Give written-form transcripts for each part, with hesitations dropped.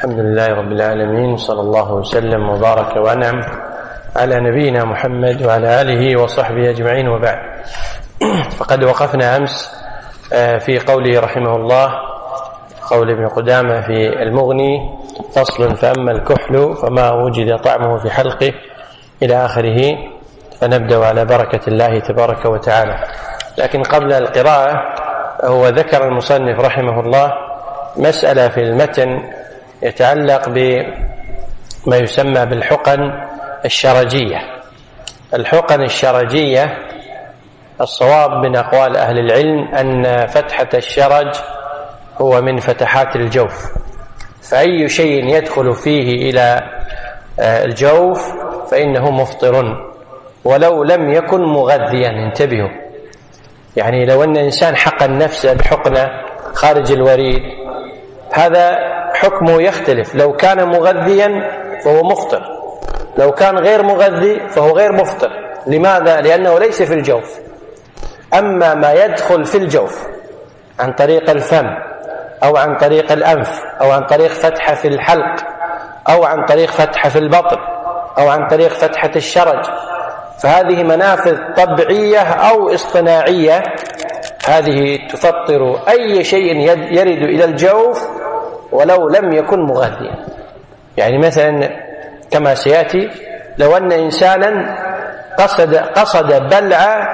الحمد لله رب العالمين، صلى الله وسلم وبارك وأنعم على نبينا محمد وعلى آله وصحبه أجمعين، وبعد. فقد وقفنا أمس في قوله رحمه الله، قول ابن قدامة في المغني: فصل: فأما الكحل فما وجد طعمه في حلقه، إلى آخره. فنبدأ على بركة الله تبارك وتعالى. لكن قبل القراءة هو ذكر المصنف رحمه الله مسألة في المتن يتعلق بما يسمى بالحقن الشرجية. الحقن الشرجية الصواب من أقوال أهل العلم أن فتحة الشرج هو من فتحات الجوف، فأي شيء يدخل فيه إلى الجوف فإنه مفطر ولو لم يكن مغذيا. انتبهوا، يعني لو أن إنسان حقن نفسه بحقنة خارج الوريد هذا حكمه يختلف، لو كان مغذيا فهو مفطر، لو كان غير مغذي فهو غير مفطر. لماذا؟ لأنه ليس في الجوف. أما ما يدخل في الجوف عن طريق الفم أو عن طريق الأنف أو عن طريق فتحة في الحلق أو عن طريق فتحة في البطن أو عن طريق فتحة الشرج، فهذه منافذ طبيعية أو اصطناعية، هذه تفطر أي شيء يرد إلى الجوف ولو لم يكن مغذيا. يعني مثلا كما سيأتي، لو أن إنسانا قصد بلع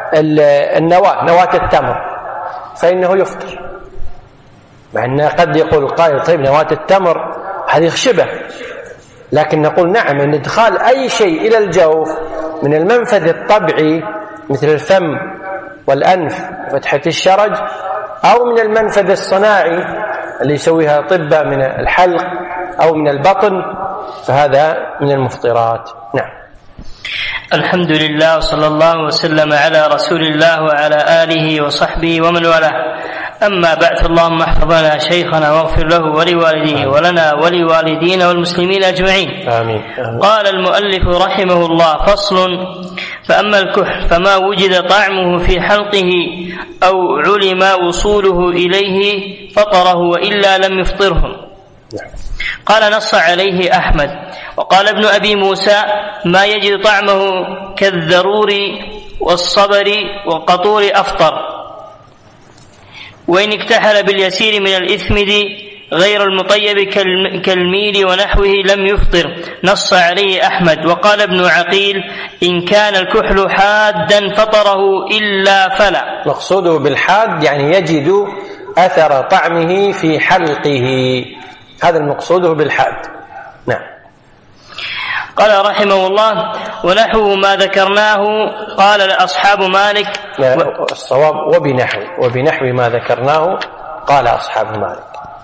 نواة التمر فإنه يفطر، مع أن قد يقول القائل: طيب نواة التمر هذه خشبة، لكن نقول نعم، أن إدخال أي شيء إلى الجوف من المنفذ الطبيعي مثل الفم والأنف وفتحة الشرج، أو من المنفذ الصناعي اللي يسويها أطباء من الحلق أو من البطن، فهذا من المفطرات. نعم. الحمد لله، وصلى الله وسلم على رسول الله وعلى آله وصحبه ومن والاه. أما بعد، اللهم احفظ لنا شيخنا واغفر له ولوالديه ولنا ولوالدينا والمسلمين أجمعين. آمين. قال المؤلف رحمه الله: فصل: فأما الكحل فما وجد طعمه في حلقه أو علم وصوله إليه فطره، وإلا لم يفطره. قال: نص عليه أحمد. وقال ابن أبي موسى: ما يجد طعمه كالذرور والصبر والقطور أفطر، وإن اكتحل باليسير من الإثمد غير المطيب كالميل ونحوه لم يفطر. نص عليه أحمد. وقال ابن عقيل: إن كان الكحل حادا فطره إلا فلا. مقصوده بالحاد يعني يجد أثر طعمه في حلقه، هذا المقصود بالحاد. نعم. قال رحمه الله: ونحوه ما ذكرناه قال أصحاب مالك. الصواب وبنحو ما ذكرناه قال أصحاب مالك.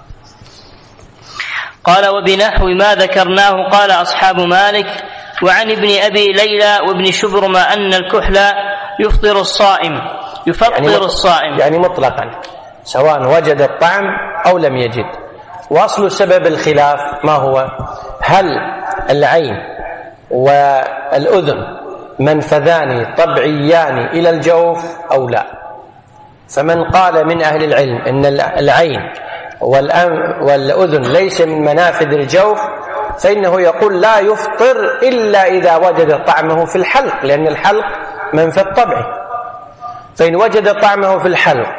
قال: وبنحو ما ذكرناه قال أصحاب مالك. وعن ابن أبي ليلى وابن شبرم أن الكحل يفطر الصائم، الصائم يعني مطلقا، سواء وجد الطعم أو لم يجد. وأصل سبب الخلاف ما هو؟ هل العين والأذن منفذان طبيعيان إلى الجوف أو لا؟ فمن قال من أهل العلم أن العين والأذن ليس من منافذ الجوف فإنه يقول لا يفطر إلا إذا وجد طعمه في الحلق، لأن الحلق منفذ طبيعي. فإن وجد طعمه في الحلق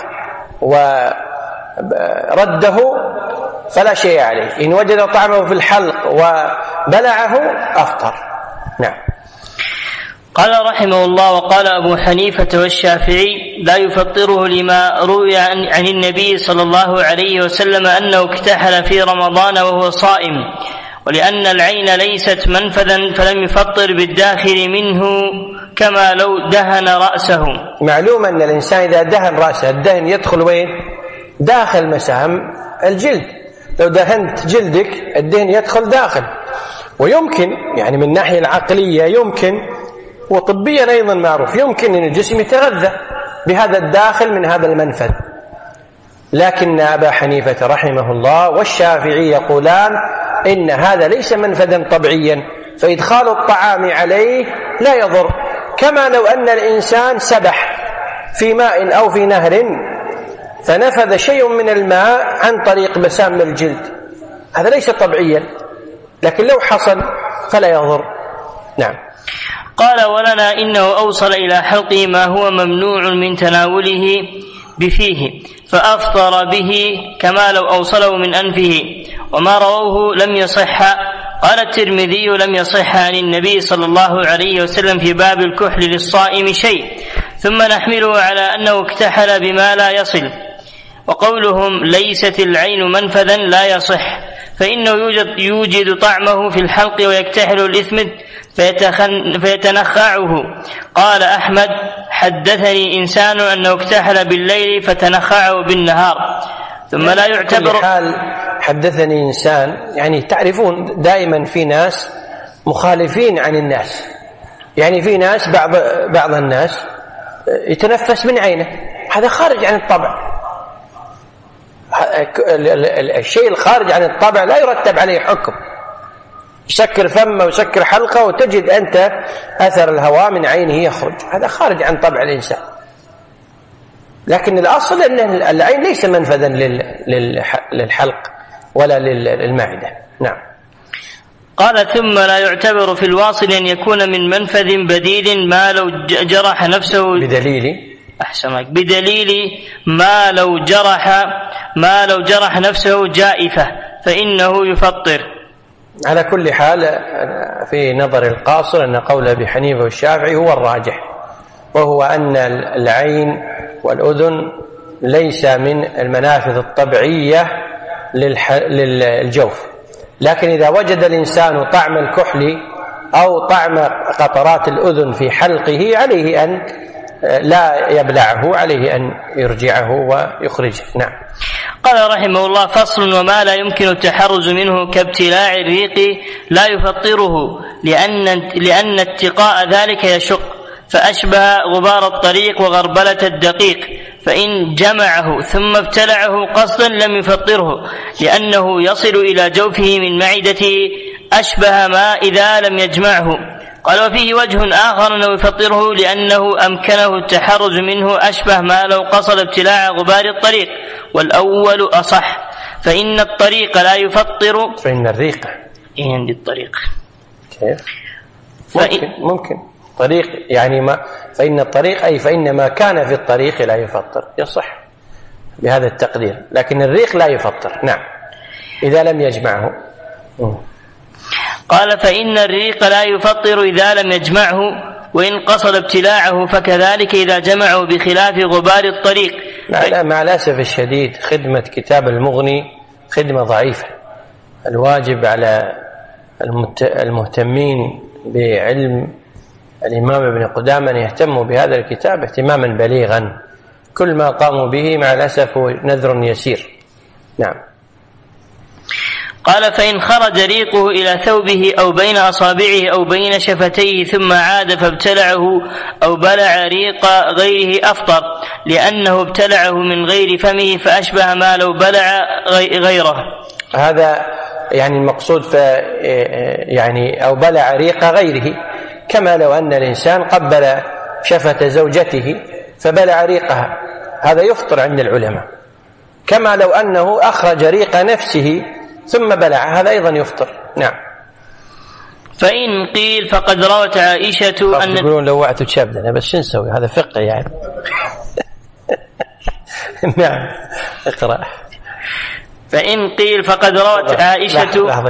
ورده فلا شيء عليه، إن وجد طعمه في الحلق وبلعه أفطر. نعم. قال رحمه الله: وقال أبو حنيفة والشافعي: لا يفطره لما روي عن النبي صلى الله عليه وسلم أنه اكتحل في رمضان وهو صائم، ولأن العين ليست منفذا فلم يفطر بالداخل منه كما لو دهن رأسه. معلوم أن الإنسان إذا دهن رأسه، الدهن يدخل وين؟ داخل مسام الجلد. لو دهنت جلدك الدهن يدخل داخل، ويمكن يعني من الناحية العقلية يمكن، وطبيا أيضا معروف، يمكن أن الجسم يتغذى بهذا الداخل من هذا المنفذ. لكن أبا حنيفة رحمه الله والشافعي يقولان إن هذا ليس منفذا طبيعيا، فإدخال الطعام عليه لا يضر، كما لو أن الإنسان سبح في ماء أو في نهر فنفذ شيء من الماء عن طريق مسام الجلد، هذا ليس طبيعيا، لكن لو حصل فلا يضر. نعم. قال: ولنا إنه أوصل إلى حلقه ما هو ممنوع من تناوله بفيه فأفطر به كما لو أوصله من أنفه، وما رووه لم يصح. قال الترمذي: لم يصح عن النبي صلى الله عليه وسلم في باب الكحل للصائم شيء، ثم نحمله على أنه اكتحل بما لا يصل. وقولهم ليست العين منفذا لا يصح، فإنه يوجد طعمه في الحلق ويكتحل الإثمد فيتنخعه. قال أحمد: حدثني إنسان أنه اكتحل بالليل فتنخعه بالنهار. ثم لا يعتبر حال حدثني إنسان، يعني تعرفون دائما في ناس مخالفين عن الناس، يعني في ناس بعض الناس يتنفس من عينه، هذا خارج عن الطبع. الشيء الخارج عن الطبع لا يرتب عليه حكم، يسكر فمه ويسكر حلقه وتجد أنت أثر الهواء من عينه يخرج، هذا خارج عن طبع الإنسان. لكن الأصل أن العين ليس منفذا للحلق ولا للمعدة. نعم. قال: ثم لا يعتبر في الواصل أن يكون من منفذ بديل ما لو جرح نفسه بدليل ما لو جرح نفسه جائفة فإنه يفطر. على كل حال في نظر القاصر أن قول أبي حنيفة والشافعي هو الراجح، وهو أن العين والأذن ليس من المنافذ الطبيعية للجوف، لكن إذا وجد الإنسان طعم الكحل أو طعم قطرات الأذن في حلقه عليه أن لا يبلعه، عليه أن يرجعه ويخرجه. نعم. قال رحمه الله: فصل: وما لا يمكن التحرز منه كابتلاع الريق لا يفطره، لأن اتقاء ذلك يشق، فأشبه غبار الطريق وغربلة الدقيق، فإن جمعه ثم ابتلعه قصدا لم يفطره، لأنه يصل إلى جوفه من معدته أشبه ما إذا لم يجمعه. قال: وفيه وجه آخر أنه يفطره، لأنه أمكنه التحرز منه أشبه ما لو قصد ابتلاع غبار الطريق، والأول أصح، فإن الطريق لا يفطر. فإن الريق عندي الطريق كيف؟ ممكن طريق، يعني ما فإن الطريق أي فإن ما كان في الطريق لا يفطر، يصح بهذا التقدير، لكن الريق لا يفطر. نعم، إذا لم يجمعه. قال: فإن الريق لا يفطر إذا لم يجمعه، وإن قصد ابتلاعه فكذلك إذا جمعه، بخلاف غبار الطريق. مع الأسف الشديد خدمة كتاب المغني خدمة ضعيفة. الواجب على المهتمين بعلم الإمام ابن قدامة أن يهتموا بهذا الكتاب اهتماما بليغا، كل ما قاموا به مع الأسف هو نذر يسير. نعم. قال: فإن خرج ريقه إلى ثوبه أو بين أصابعه أو بين شفتيه ثم عاد فابتلعه أو بلع ريق غيره أفطر، لأنه ابتلعه من غير فمه، فأشبه ما لو بلع غيره. هذا يعني المقصود يعني أو بلع ريق غيره، كما لو أن الإنسان قبل شفة زوجته فبلع ريقها، هذا يفطر عند العلماء، كما لو أنه أخرج ريق نفسه ثم بلع، هذا أيضا يفطر. نعم. فإن قيل فقد روت عائشة أن يقولون لوعت شابنا، بس شو نسوي؟ هذا فقه يعني. نعم، اقرأ. فإن قيل فقد روت عائشة لحظة.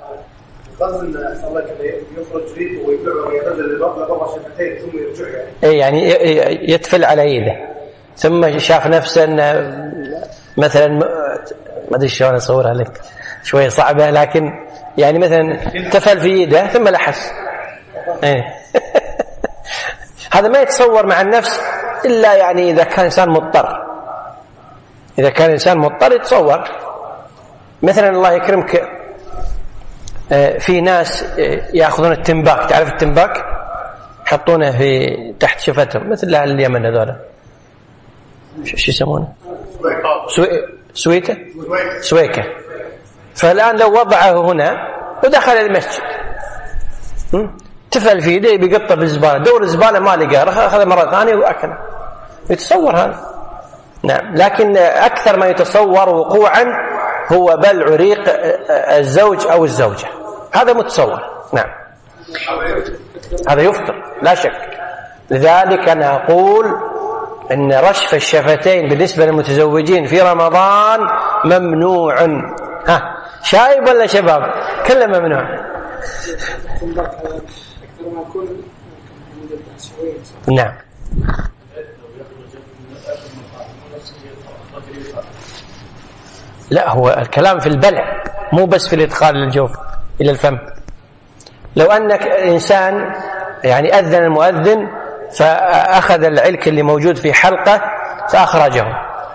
يعني يتفل على يده ثم شاف نفسه مثلا، ما ادري شلون اصورها لك، شوي صعبه، لكن يعني مثلا تفل في يده ثم لحس. هذا ما يتصور مع النفس الا يعني اذا كان انسان مضطر. اذا كان انسان مضطر يتصور، مثلا الله يكرمك في ناس ياخذون التنباك، تعرف التنباك؟ يحطونه في تحت شفتهم، مثل اهل اليمن هذول شو يسمونه؟ سويكة. فالآن لو وضعه هنا ودخل المسجد تفل في يده بيقطه بالزبالة، دور الزبالة ما لقاه، أخذ مرة ثانية وأكله، يتصور هذا. نعم. لكن أكثر ما يتصور وقوعا هو بلع ريق الزوج أو الزوجة، هذا متصور. نعم هذا يفطر لا شك. لذلك أنا أقول إن رشف الشفتين بالنسبة للمتزوجين في رمضان ممنوع. شايب ولا شباب؟ كله ممنوع. نعم. لا، هو الكلام في البلع مو بس في الإدخال للجوف إلى الفم. لو أنك إنسان يعني أذن المؤذن فأخذ العلك اللي موجود في حلقة فأخرجه،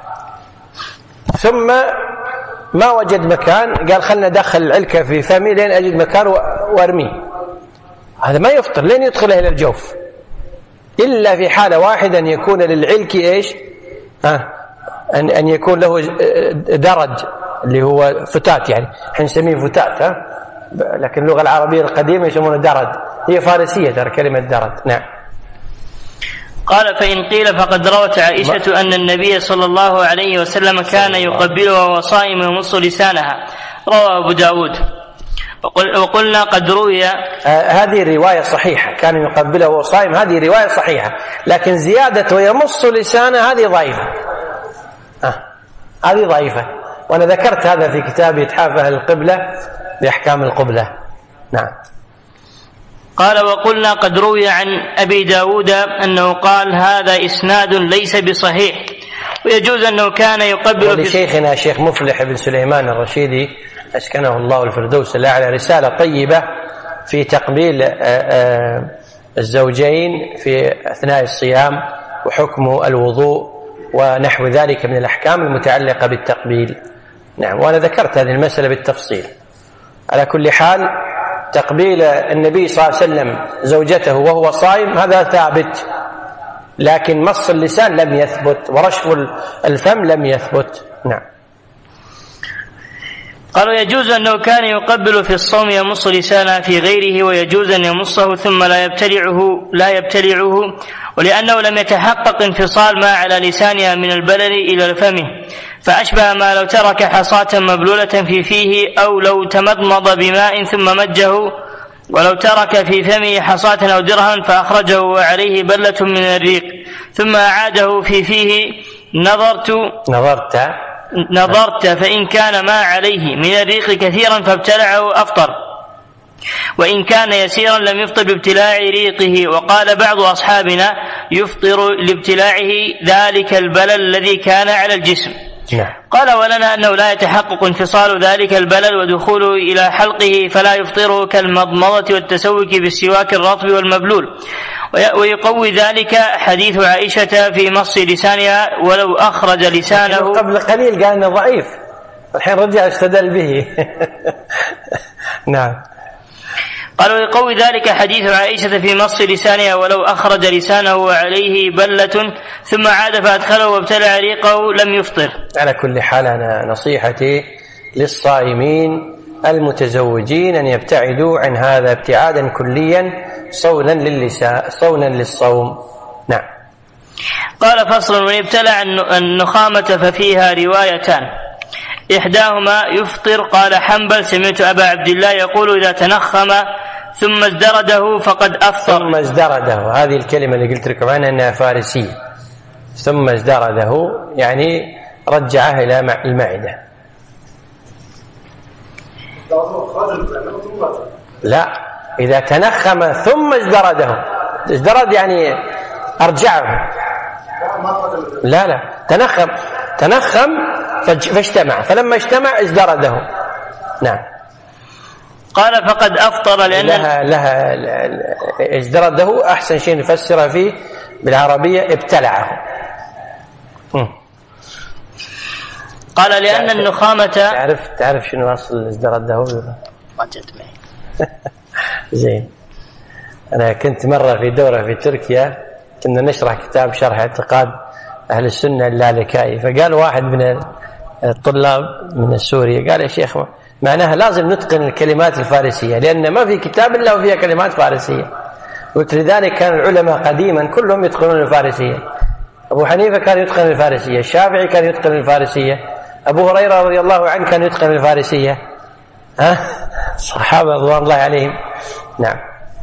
ثم ما وجد مكان قال خلنا ندخل العلكة في فمي لين أجد مكان وأرميه، هذا ما يفطر لين يدخله إلى الجوف، إلا في حالة واحدة أن يكون للعلك إيش؟ أن يكون له درج اللي هو فتات، يعني احنا نسميه فتات، لكن اللغة العربية القديمة يسمونه درج، هي فارسية ترى كلمة درج. نعم. قال فإن قيل فقد روت عائشة أن النبي صلى الله عليه وسلم كان يقبلها وهو صائم ويمص لسانها، رواه أبو داود. وقلنا قد روي هذه رواية صحيحة، كان يقبلها وهو صائم، هذه رواية صحيحة، لكن زيادة ويمص لسانها هذه ضعيفة. هذه ضعيفة، وأنا ذكرت هذا في كتابي إتحاف أهل القبلة بأحكام القبلة. نعم. قال وقلنا قد روي عن أبي داود أنه قال هذا إسناد ليس بصحيح، ويجوز أنه كان يقبل ولشيخنا شيخ مفلح بن سليمان الرشيدي أسكنه الله الفردوس الأعلى رسالة طيبة في تقبيل الزوجين في أثناء الصيام وحكم الوضوء ونحو ذلك من الأحكام المتعلقة بالتقبيل. نعم، وأنا ذكرت هذه المسألة بالتفصيل. على كل حال تقبيل النبي صلى الله عليه وسلم زوجته وهو صائم هذا ثابت، لكن مص اللسان لم يثبت ورشف الفم لم يثبت. نعم. قالوا يجوز أنه كان يقبل في الصوم يمص لسانه في غيره، ويجوز أن يمصه ثم لا يبتلعه ولأنه لم يتحقق انفصال ما على لسانها من البلل إلى فمه، فأشبه ما لو ترك حصاة مبلولة في فيه، أو لو تمضمض بماء ثم مجه، ولو ترك في فمه حصاة أو درها فأخرجه وعليه بلة من الريق ثم أعاده في فيه نظرت فإن كان ما عليه من الريق كثيرا فابتلعه أفطر، وإن كان يسيرا لم يفطر بابتلاع ريقه. وقال بعض أصحابنا يفطر لابتلاعه ذلك البلل الذي كان على الجسم. قال ولنا أنه لا يتحقق انفصال ذلك البلل ودخوله إلى حلقه فلا يفطره كالمضمضة والتسوك بالسواك الرطب والمبلول. ويقوي ذلك حديث عائشة في مص لسانها ولو أخرج لسانه. قبل قليل قال أنه ضعيف، الحين رجع استدل به. نعم. قالوا يقوي ذلك حديث عائشة في مص لسانها ولو أخرج لسانه وعليه بلة ثم عاد فأدخله وابتلع ريقه لم يفطر. على كل حال أنا نصيحتي للصائمين المتزوجين أن يبتعدوا عن هذا ابتعادا كليا صونا للصوم. نعم. قال فصل ويبتلع النخامة ففيها روايتان، إحداهما يفطر. قال حنبل سمعت أبا عبد الله يقول إذا تنخم ثم ازدرده فقد أفطر. ثم ازدرده، هذه الكلمة اللي قلت لكم عنها أنها فارسية. ثم ازدرده يعني رجعه إلى المعدة. لا، إذا تنخم ثم ازدرده، ازدرد يعني أرجعه. لا تنخم فاجتمع، فلما اجتمع ازدرده. نعم. قال فقد أفطر لأن لها ازدرده أحسن شيء نفسرها فيه بالعربية ابتلعه. قال لأن النخامة تعرف شنو أصل ازدرده؟ ما جت معي. زين. أنا كنت مرة في دورة في تركيا، كنا نشرح كتاب شرح اعتقاد أهل السنة اللالكائي، فقال واحد من الطلاب من سوريا قال يا شيخ معناها لازم نتقن الكلمات الفارسية لأن ما في كتاب إلا وفيها كلمات فارسية. قلت لذلك كان العلماء قديما كلهم يتقنون الفارسية. أبو حنيفة كان يتقن الفارسية، الشافعي كان يتقن الفارسية، أبو هريرة رضي الله عنه كان يتقن الفارسية، الصحابة رضوان الله عليهم. نعم.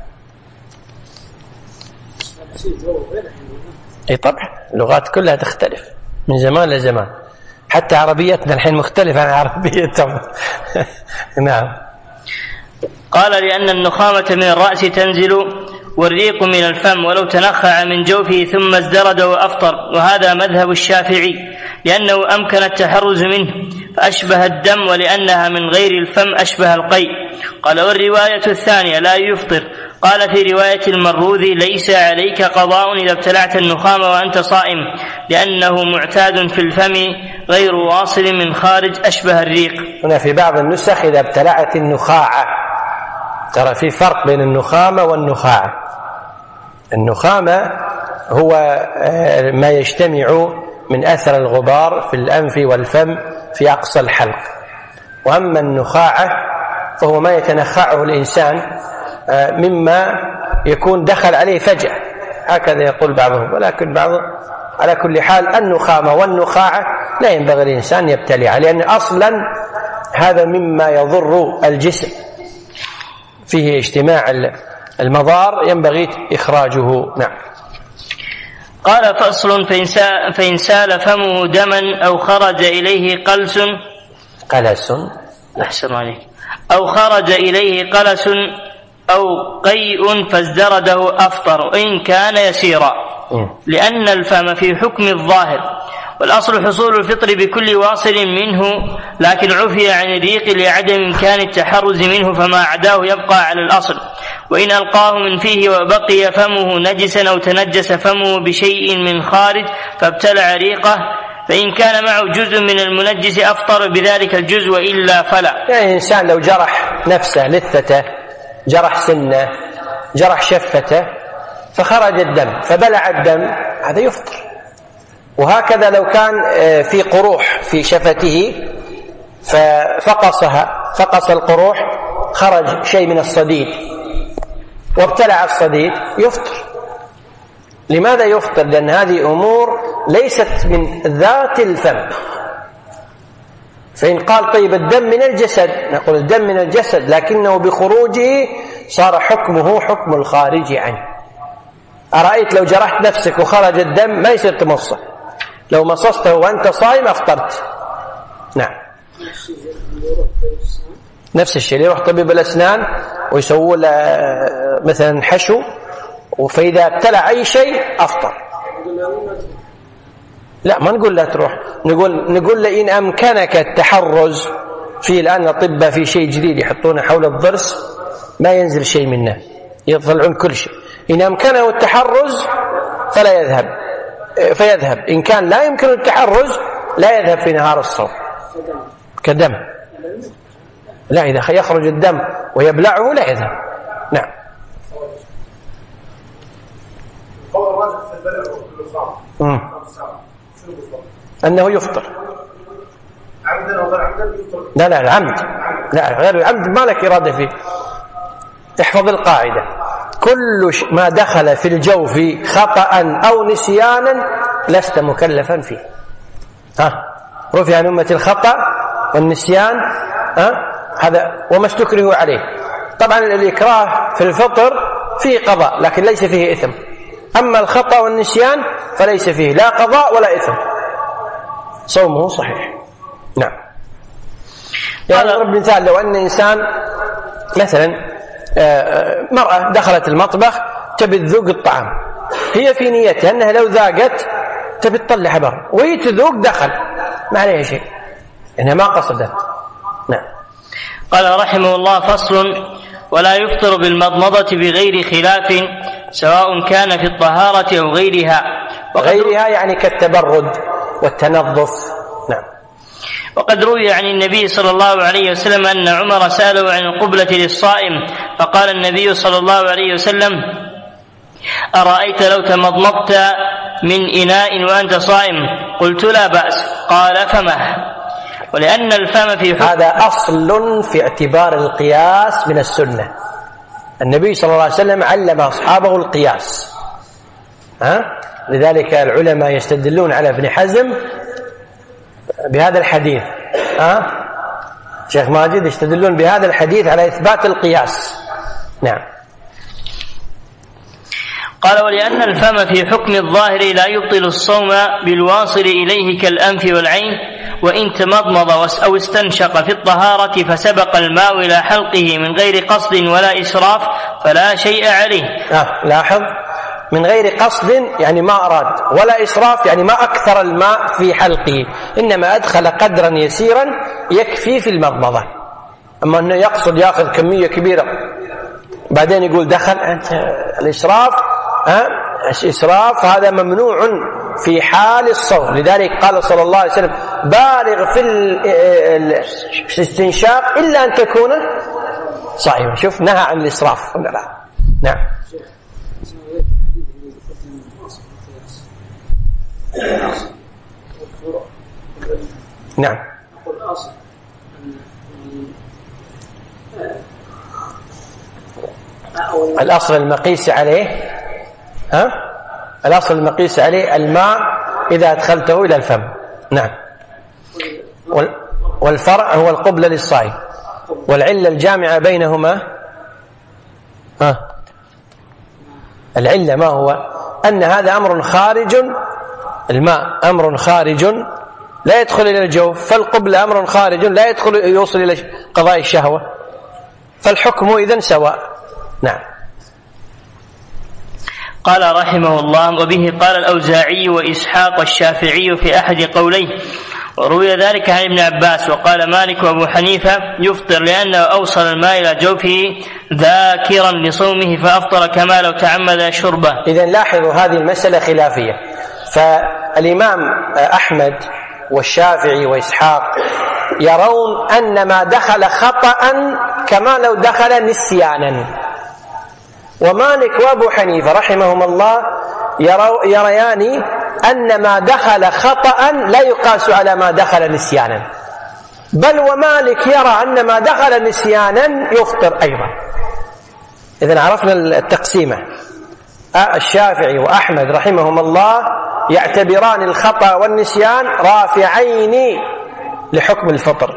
اي طبعا اللغات كلها تختلف من زمان لزمان، حتى عربيتنا الحين مختلفة عن عربيتهم. نعم. قال لأن النخامة من الرأس تنزل والريق من الفم، ولو تنخع من جوفه ثم ازدرد وأفطر، وهذا مذهب الشافعي لأنه أمكن التحرز منه فأشبه الدم، ولأنها من غير الفم أشبه القيء. قال والرواية الثانية لا يفطر. قال في رواية المروذي ليس عليك قضاء إذا ابتلعت النخامة وأنت صائم، لأنه معتاد في الفم غير واصل من خارج أشبه الريق. هنا في بعض النسخ إذا ابتلعت النخاعة، ترى في فرق بين النخامة والنخاعة. النخامة هو ما يجتمع من أثر الغبار في الأنف والفم في أقصى الحلق، وأما النخاعة فهو ما يتنخعه الإنسان مما يكون دخل عليه فجأة، هكذا يقول بعضهم، ولكن بعضهم على كل حال النخامة والنخاعة لا ينبغي الإنسان يبتلعها، لأن أصلا هذا مما يضر الجسم، فيه اجتماع المضار ينبغي إخراجه. نعم. قال فصل فإن سال فمه دما أو خرج إليه قلس أحسن عليك، أو خرج إليه قلس أو قيء فازدرده أفطر إن كان يسيرا، لأن الفم في حكم الظاهر، والأصل حصول الفطر بكل واصل منه، لكن عفي عن الريق لعدم إمكان التحرز منه، فما عداه يبقى على الأصل. وإن ألقاه من فيه وبقي فمه نجسا أو تنجس فمه بشيء من خارج فابتلع ريقه، فإن كان معه جزء من المنجس أفطر بذلك الجزء، وإلا فلا. يعني الإنسان لو جرح نفسه لثته، جرح سنه، جرح شفته، فخرج الدم فبلع الدم، هذا يفطر. وهكذا لو كان في قروح في شفته فقص القروح، خرج شيء من الصديد وابتلع الصديد، يفطر. لماذا يفطر؟ لأن هذه أمور ليست من ذات الفم. فإن قال طيب الدم من الجسد، نقول الدم من الجسد، لكنه بخروجه صار حكمه حكم الخارج عنه. أرأيت لو جرحت نفسك وخرج الدم ما يصير تمصه، لو مصصته وأنت صائم أفطرت. نعم. نفس الشيء، يروح طبيب الأسنان ويسووا له مثلا حشو، فإذا ابتلع أي شيء أفطر. لا، ما نقول لا تروح، نقول له إن أمكنك التحرز. في الآن الأطباء في شيء جديد يحطونه حول الضرس ما ينزل شيء منه، يطلعون كل شيء. إن أمكنه التحرز فلا فيذهب، إن كان لا يمكن التحرز لا يذهب في نهار الصوم كدم. لا، إذا يخرج الدم ويبلعه لا يذهب. نعم. أنه يفطر عمدا أو غير عمدا. لا العمد، لا غير العمد ما لك إرادة فيه. احفظ القاعدة، كل ما دخل في الجوف خطأ أو نسيانا لست مكلفا فيه. رفع عن أمة الخطأ والنسيان، هذا وما استكره عليه. طبعا الإكراه في الفطر فيه قضاء لكن ليس فيه إثم، أما الخطأ والنسيان فليس فيه لا قضاء ولا إثم، صومه صحيح. نعم. يعني ضرب مثال، لو أن إنسان مثلا مرأة دخلت المطبخ تبي تذوق الطعام، هي في نيتها أنها لو ذاقت تبي تطلع برا، وهي تذوق دخل ما عليها شيء، إنها ما قصدت. نعم. قال رحمه الله فصل ولا يفطر بالمضمضة بغير خلاف سواء كان في الطهارة أو غيرها. غيرها يعني كالتبرد والتنظف. نعم. وقد روي عن النبي صلى الله عليه وسلم أن عمر سأله عن القبلة للصائم، فقال النبي صلى الله عليه وسلم أرأيت لو تمضمضت من إناء وأنت صائم؟ قلت لا بأس. قال فمه. ولأن الفم في حكم، هذا أصل في اعتبار القياس من السنة. النبي صلى الله عليه وسلم علم أصحابه القياس، لذلك العلماء يستدلون على ابن حزم بهذا الحديث؟ شيخ ماجد يستدلون بهذا الحديث على إثبات القياس. نعم. قال: ولأن الفم في حكم الظاهر لا يبطل الصوم بالواصل إليه كالأنف والعين، وإن تمضمض أو استنشق في الطهارة فسبق الماء إلى حلقه من غير قصد ولا إسراف فلا شيء عليه. لاحظ، من غير قصد يعني ما أراد، ولا إسراف يعني ما أكثر الماء في حلقه، إنما أدخل قدرا يسيرا يكفي في المضمضة. أما أنه يقصد يأخذ كمية كبيرة بعدين يقول دخل، أنت الإسراف إسراف هذا ممنوع في حال الصوم. لذلك قال صلى الله عليه وسلم: بالغ في الاستنشاق إلا أن تكون صائما. شوف، نهى عن الإسراف ولا لا؟ نعم. نعم. الأصل المقيس عليه الأصل المقيس عليه الماء إذا أدخلته إلى الفم. نعم. والفرع هو القبلة للصائم، والعلة الجامعة بينهما العلة ما هو؟ أن هذا أمر خارج، الماء أمر خارج لا يدخل إلى الجوف، فالقبلة أمر خارج لا يوصل إلى قضاء الشهوة، فالحكم إذن سواء. نعم. قال رحمه الله: وبه قال الأوزاعي وإسحاق الشافعي في أحد قوليه، وروي ذلك عن ابن عباس. وقال مالك وأبو حنيفة: يفطر لأنه أوصل الماء إلى جوفه ذاكرا لصومه فأفطر كما لو تعمد شربه. إذن لاحظوا هذه المسألة خلافية، فالإمام أحمد والشافعي وإسحاق يرون أن ما دخل خطأ كما لو دخل نسيانا، ومالك وأبو حنيفة رحمهم الله يريان أن ما دخل خطأ لا يقاس على ما دخل نسيانا، بل ومالك يرى أن ما دخل نسيانا يفطر أيضا. إذن عرفنا التقسيمة. الشافعي وأحمد رحمهم الله يعتبران الخطأ والنسيان رافعين لحكم الفطر،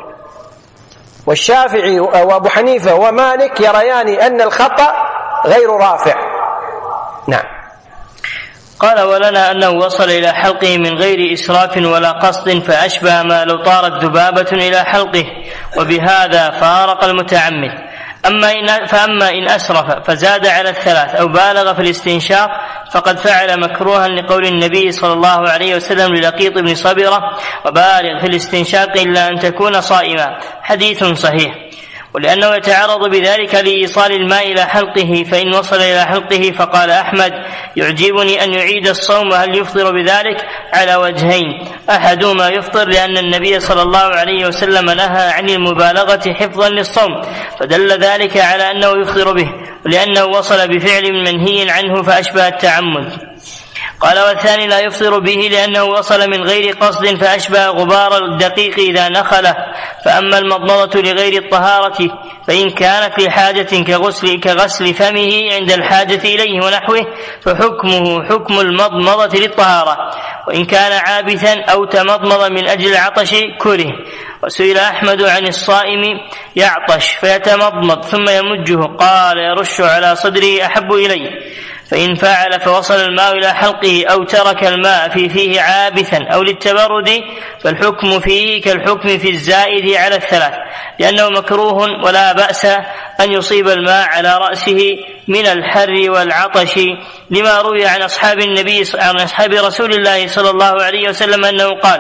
والشافعي وأبو حنيفة ومالك يريان أن الخطأ غير رافع. نعم. قال: ولنا أنه وصل إلى حلقه من غير إسراف ولا قصد، فأشبه ما لو طارت ذبابة إلى حلقه، وبهذا فارق المتعمد. فأما إن أسرف فزاد على الثلاث أو بالغ في الاستنشاق فقد فعل مكروها، لقول النبي صلى الله عليه وسلم للقيط بن صبرة: وبالغ في الاستنشاق إلا أن تكون صائما، حديث صحيح. ولأنه يتعرض بذلك لإيصال الماء إلى حلقه، فإن وصل إلى حلقه فقال أحمد: يعجبني أن يعيد الصوم، هل يفطر بذلك؟ على وجهين: أحدهما يفطر لأن النبي صلى الله عليه وسلم نهى عن المبالغة حفظا للصوم، فدل ذلك على أنه يفطر به، ولأنه وصل بفعل منهي عنه فأشبه التعمد. قال: والثاني لا يفطر به لأنه وصل من غير قصد فأشبه غبار الدقيق إذا نخله. فأما المضمضة لغير الطهارة فإن كانت لحاجة كغسل فمه عند الحاجة إليه ونحوه فحكمه حكم المضمضة للطهارة، وإن كان عابثا أو تمضمض من أجل العطش كره. وسئل أحمد عن الصائم يعطش فيتمضمض ثم يمجه، قال: يرش على صدره أحب إليه. فإن فعل فوصل الماء إلى حلقه أو ترك الماء فيه عابثا أو للتبرد فالحكم فيه كالحكم في الزائد على الثلاث، لأنه مكروه ولا بأس أن يصيب الماء على رأسه من الحر والعطش، لما روي عن أصحاب رسول الله صلى الله عليه وسلم أنه قال: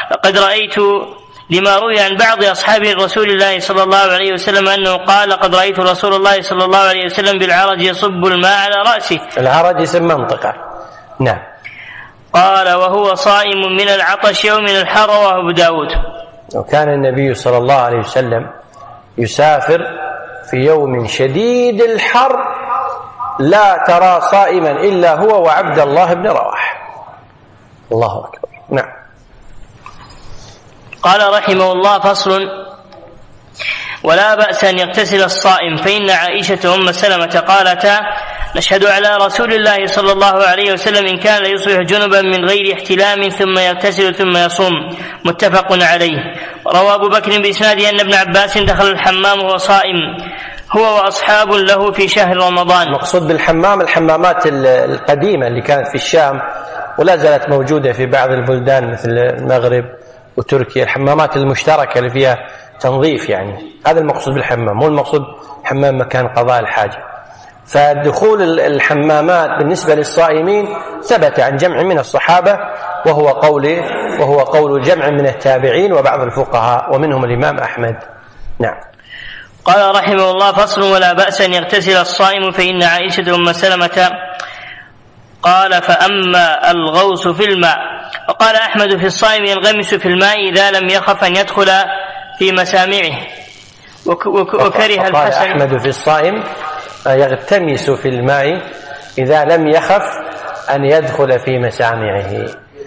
لما روي عن بعض أصحاب رسول الله صلى الله عليه وسلم أنه قال: لقد رأيت رسول الله صلى الله عليه وسلم بالعرج يصب الماء على رأسه. العرج اسم منطقة. نعم. قال: وهو صائم من العطش ومن الحر، رواه أبو داود. وكان النبي صلى الله عليه وسلم يسافر في يوم شديد الحر لا ترى صائما إلا هو وعبد الله بن رواحة. الله أكبر. نعم. قال رحمه الله: فصل: ولا بأس أن يغتسل الصائم، فإن عائشة أم سلمة قالتا: نشهد على رسول الله صلى الله عليه وسلم إن كان ليصبح جنبا من غير احتلام ثم يغتسل ثم يصوم. متفق عليه. روى أبو بكر بإسناده أن ابن عباس دخل الحمام وهو صائم هو وأصحاب له في شهر رمضان. المقصود بالحمام الحمامات القديمة اللي كانت في الشام ولا زالت موجودة في بعض البلدان مثل المغرب وتركيا، الحمامات المشتركة اللي فيها تنظيف، يعني هذا المقصود بالحمام، مو المقصود حمام مكان قضاء الحاجة. فدخول الحمامات بالنسبة للصائمين ثبت عن جمع من الصحابة، وهو قول جمع من التابعين وبعض الفقهاء ومنهم الإمام أحمد. نعم. قال رحمه الله: فصل: ولا بأس أن يغتسل الصائم، فإن عائشة أم سلمة قال: فأما الغوص في الماء. وقال أحمد: في الصائم ينغمس في الماء إذا لم يخف أن يدخل في مسامعه. وكره الحسن. أحمد: في الصائم يغتمس في الماء إذا لم يخف أن يدخل في مسامعه.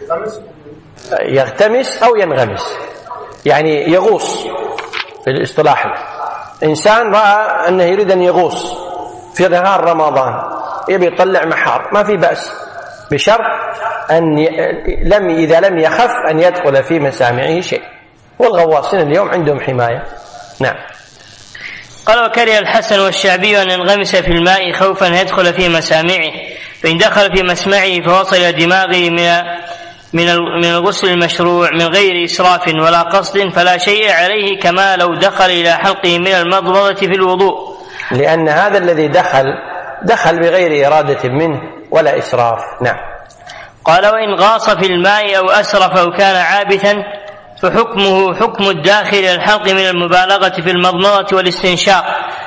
يغتمس أو ينغمس، يعني يغوص في الاصطلاح. إنسان رأى أنه يريد أن يغوص في نهار رمضان، يبي يطلع محار، ما في بأس، بشرط أن إذا لم يخف أن يدخل في مسامعه شيء. والغواصين اليوم عندهم حماية. نعم. قال: وكره الحسن والشعبي أن ينغمس في الماء خوفا أن يدخل في مسامعه، فإن دخل في مسمعه فوصل إلى دماغه من الغسل المشروع من غير إسراف ولا قصد فلا شيء عليه، كما لو دخل إلى حلقه من المضمضة في الوضوء، لأن هذا الذي دخل بغير إرادة منه ولا إسراف. نعم. قال: وإن غاص في الماء أو أسرف أو كان عابثا فحكمه حكم الداخل إلى الحلق من المبالغة في المضمضة والاستنشاق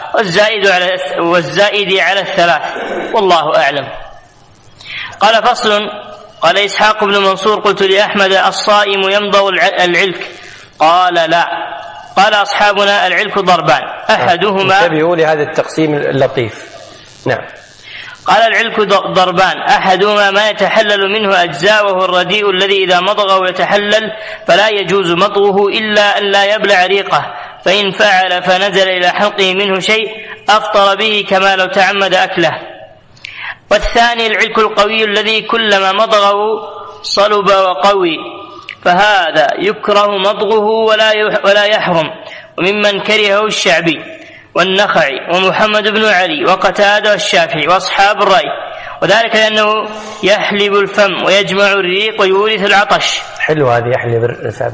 والزائد على الثلاث، والله أعلم. قال: فصل. قال إسحاق بن منصور: قلت لأحمد: الصائم يمضغ العلك؟ قال: لا. قال أصحابنا: العلك ضربان، أحدهما. انتبهوا لهذا التقسيم اللطيف. نعم. قال: العلك ضربان، أحدهما ما يتحلل منه أجزاء، وهو الرديء الذي إذا مضغه يتحلل فلا يجوز مضغه إلا أن لا يبلع ريقه، فإن فعل فنزل إلى حلقه منه شيء أفطر به كما لو تعمد أكله. والثاني العلك القوي الذي كلما مضغه صلب وقوي، فهذا يكره مضغه ولا يحرم. وممن كرهه الشعبي والنخعي ومحمد بن علي وقتادة والشافعي وأصحاب الرأي، وذلك لأنه يحلب الفم ويجمع الريق ويورث العطش. حلو هذه، يحلب الفم.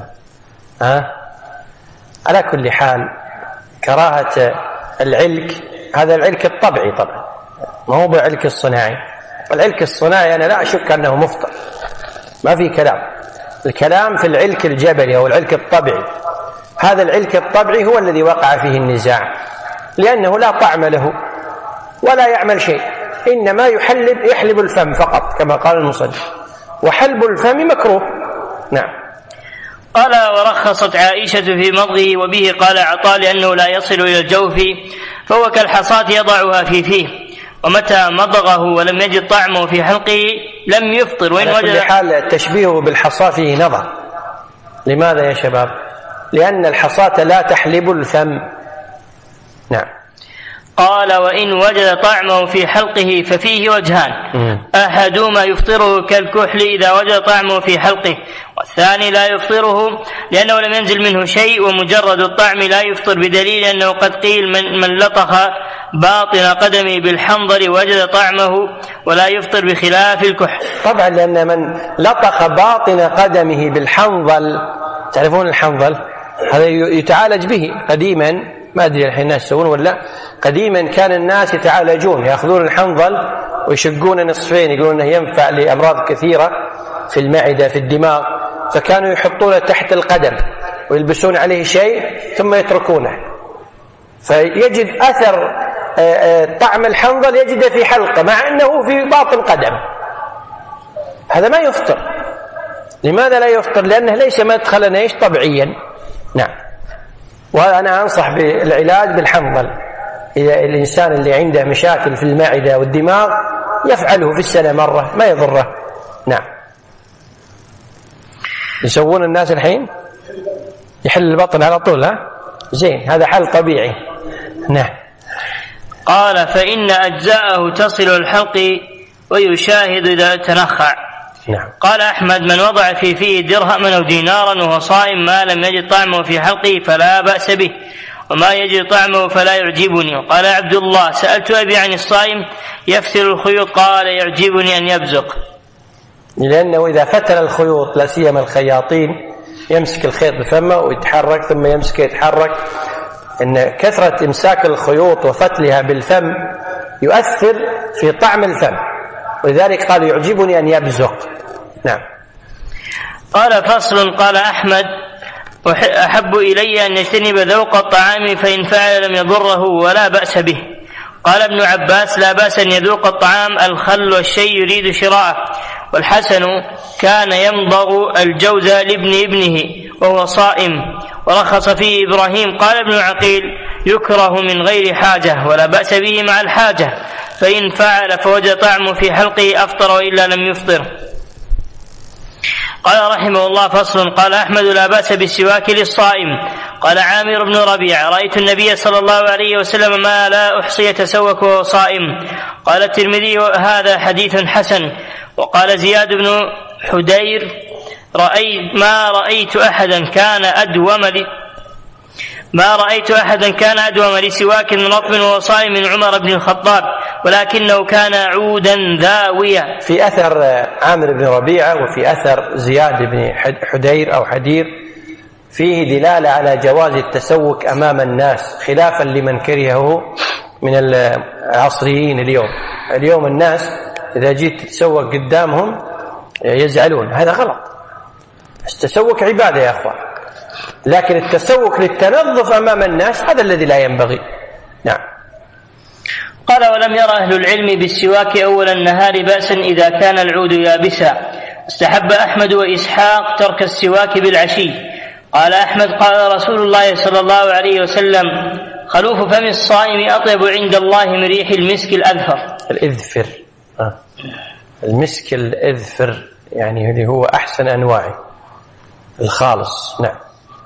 على كل حال كراهة العلك، هذا العلك الطبيعي طبعا، ما هو بالعلك الصناعي. والعلك الصناعي أنا لا أشك أنه مفطر، ما في كلام. الكلام في العلك الجبلي أو العلك الطبيعي. هذا العلك الطبيعي هو الذي وقع فيه النزاع، لأنه لا طعم له ولا يعمل شيء، إنما يحلب الفم فقط كما قال المصنف، وحلب الفم مكروه. نعم. قال: ورخصت عائشة في مضغه، وبه قال عطاء لأنه لا يصل إلى الجوف، فهو كالحصاة يضعها في فيه، ومتى مضغه ولم يجد طعمه في حلقه لم يفطر. وإن على كل حال التشبيه بالحصاة فيه نظر. لماذا يا شباب؟ لأن الحصاة لا تحلب الفم. نعم. قال: وإن وجد طعمه في حلقه ففيه وجهان، أحدهما يفطره كالكحل إذا وجد طعمه في حلقه، والثاني لا يفطره لأنه لم ينزل منه شيء، ومجرد الطعم لا يفطر، بدليل أنه قد قيل من لطخ باطن قدمه بالحنظل وجد طعمه ولا يفطر بخلاف الكحل. طبعا لأن من لطخ باطن قدمه بالحنظل، تعرفون الحنظل هذا يتعالج به قديما، ما أدري الحين الناس يسوون ولا. قديما كان الناس يتعالجون، يأخذون الحنظل ويشقون نصفين، يقولون أنه ينفع لأمراض كثيرة في المعدة في الدماغ، فكانوا يحطونه تحت القدم ويلبسون عليه شيء ثم يتركونه، فيجد أثر طعم الحنظل يجده في حلقه مع أنه في باطن قدم. هذا ما يفطر. لماذا لا يفطر؟ لأنه ليس مدخلا طبيعيا. نعم. وأنا أنصح بالعلاج بالحنظل. إذا الإنسان اللي عنده مشاكل في المعدة والدماغ يفعله في السنة مرة، ما يضره. نعم. يسوون الناس الحين يحل البطن على طول، زين، هذا حل طبيعي. نعم. قال: فإن أجزاءه تصل الحلق ويشاهد إذا تنخع. نعم. قال أحمد: من وضع في فيه درهما أو دينارا وهو صائم ما لم يجد طعمه في حلقه فلا بأس به، وما يجد طعمه فلا يعجبني. قال عبد الله: سألت أبي عن الصائم يفتل الخيوط، قال: يعجبني أن يبزق. لأنه إذا فتل الخيوط، لا سيما الخياطين، يمسك الخيط بفمه ويتحرك ثم يمسك يتحرك، إن كثرة إمساك الخيوط وفتلها بالفم يؤثر في طعم الفم، ولذلك قال: يعجبني أن يبزق. نعم. قال: فصل. قال أحمد: أحب إلي أن يجتنب ذوق الطعام، فإن فعل لم يضره ولا بأس به. قال ابن عباس: لا بأس أن يذوق الطعام الخل والشيء يريد شراءه. والحسن كان يمضغ الجوز لابن ابنه وهو صائم، ورخص فيه إبراهيم. قال ابن عقيل: يكره من غير حاجة ولا بأس به مع الحاجة، فإن فعل فوجد طعمه في حلقه أفطر، وإلا لم يفطر. قال رحمه الله: فصل. قال أحمد: لا بأس بالسواك للصائم. قال عامر بن ربيع: رأيت النبي صلى الله عليه وسلم ما لا أحصي يتسوك وهو صائم. قال الترمذي: هذا حديث حسن. وقال زياد بن حدير: ما رأيت أحدا كان أدوم لسواك رطب وهو صائم من عمر بن الخطاب، ولكنه كان عودا ذاويا. في أثر عامر بن ربيعة وفي أثر زياد بن حدير أو حدير فيه دلالة على جواز التسوك أمام الناس، خلافا لمن كرهه من العصريين. اليوم الناس إذا جيت تتسوق قدامهم يزعلون، هذا غلط. التسوق عبادة يا أخوان، لكن التسوق للتنظف أمام الناس هذا الذي لا ينبغي. نعم. قال: ولم يرى أهل العلم بالسواك أول النهار بأسا إذا كان العود يابسا. استحب أحمد وإسحاق ترك السواك بالعشي. قال أحمد: قال رسول الله صلى الله عليه وسلم: خلوف فم الصائم أطيب عند الله من ريح المسك الأذفر. المسك الأذفر يعني اللي هو أحسن أنواعه الخالص. نعم.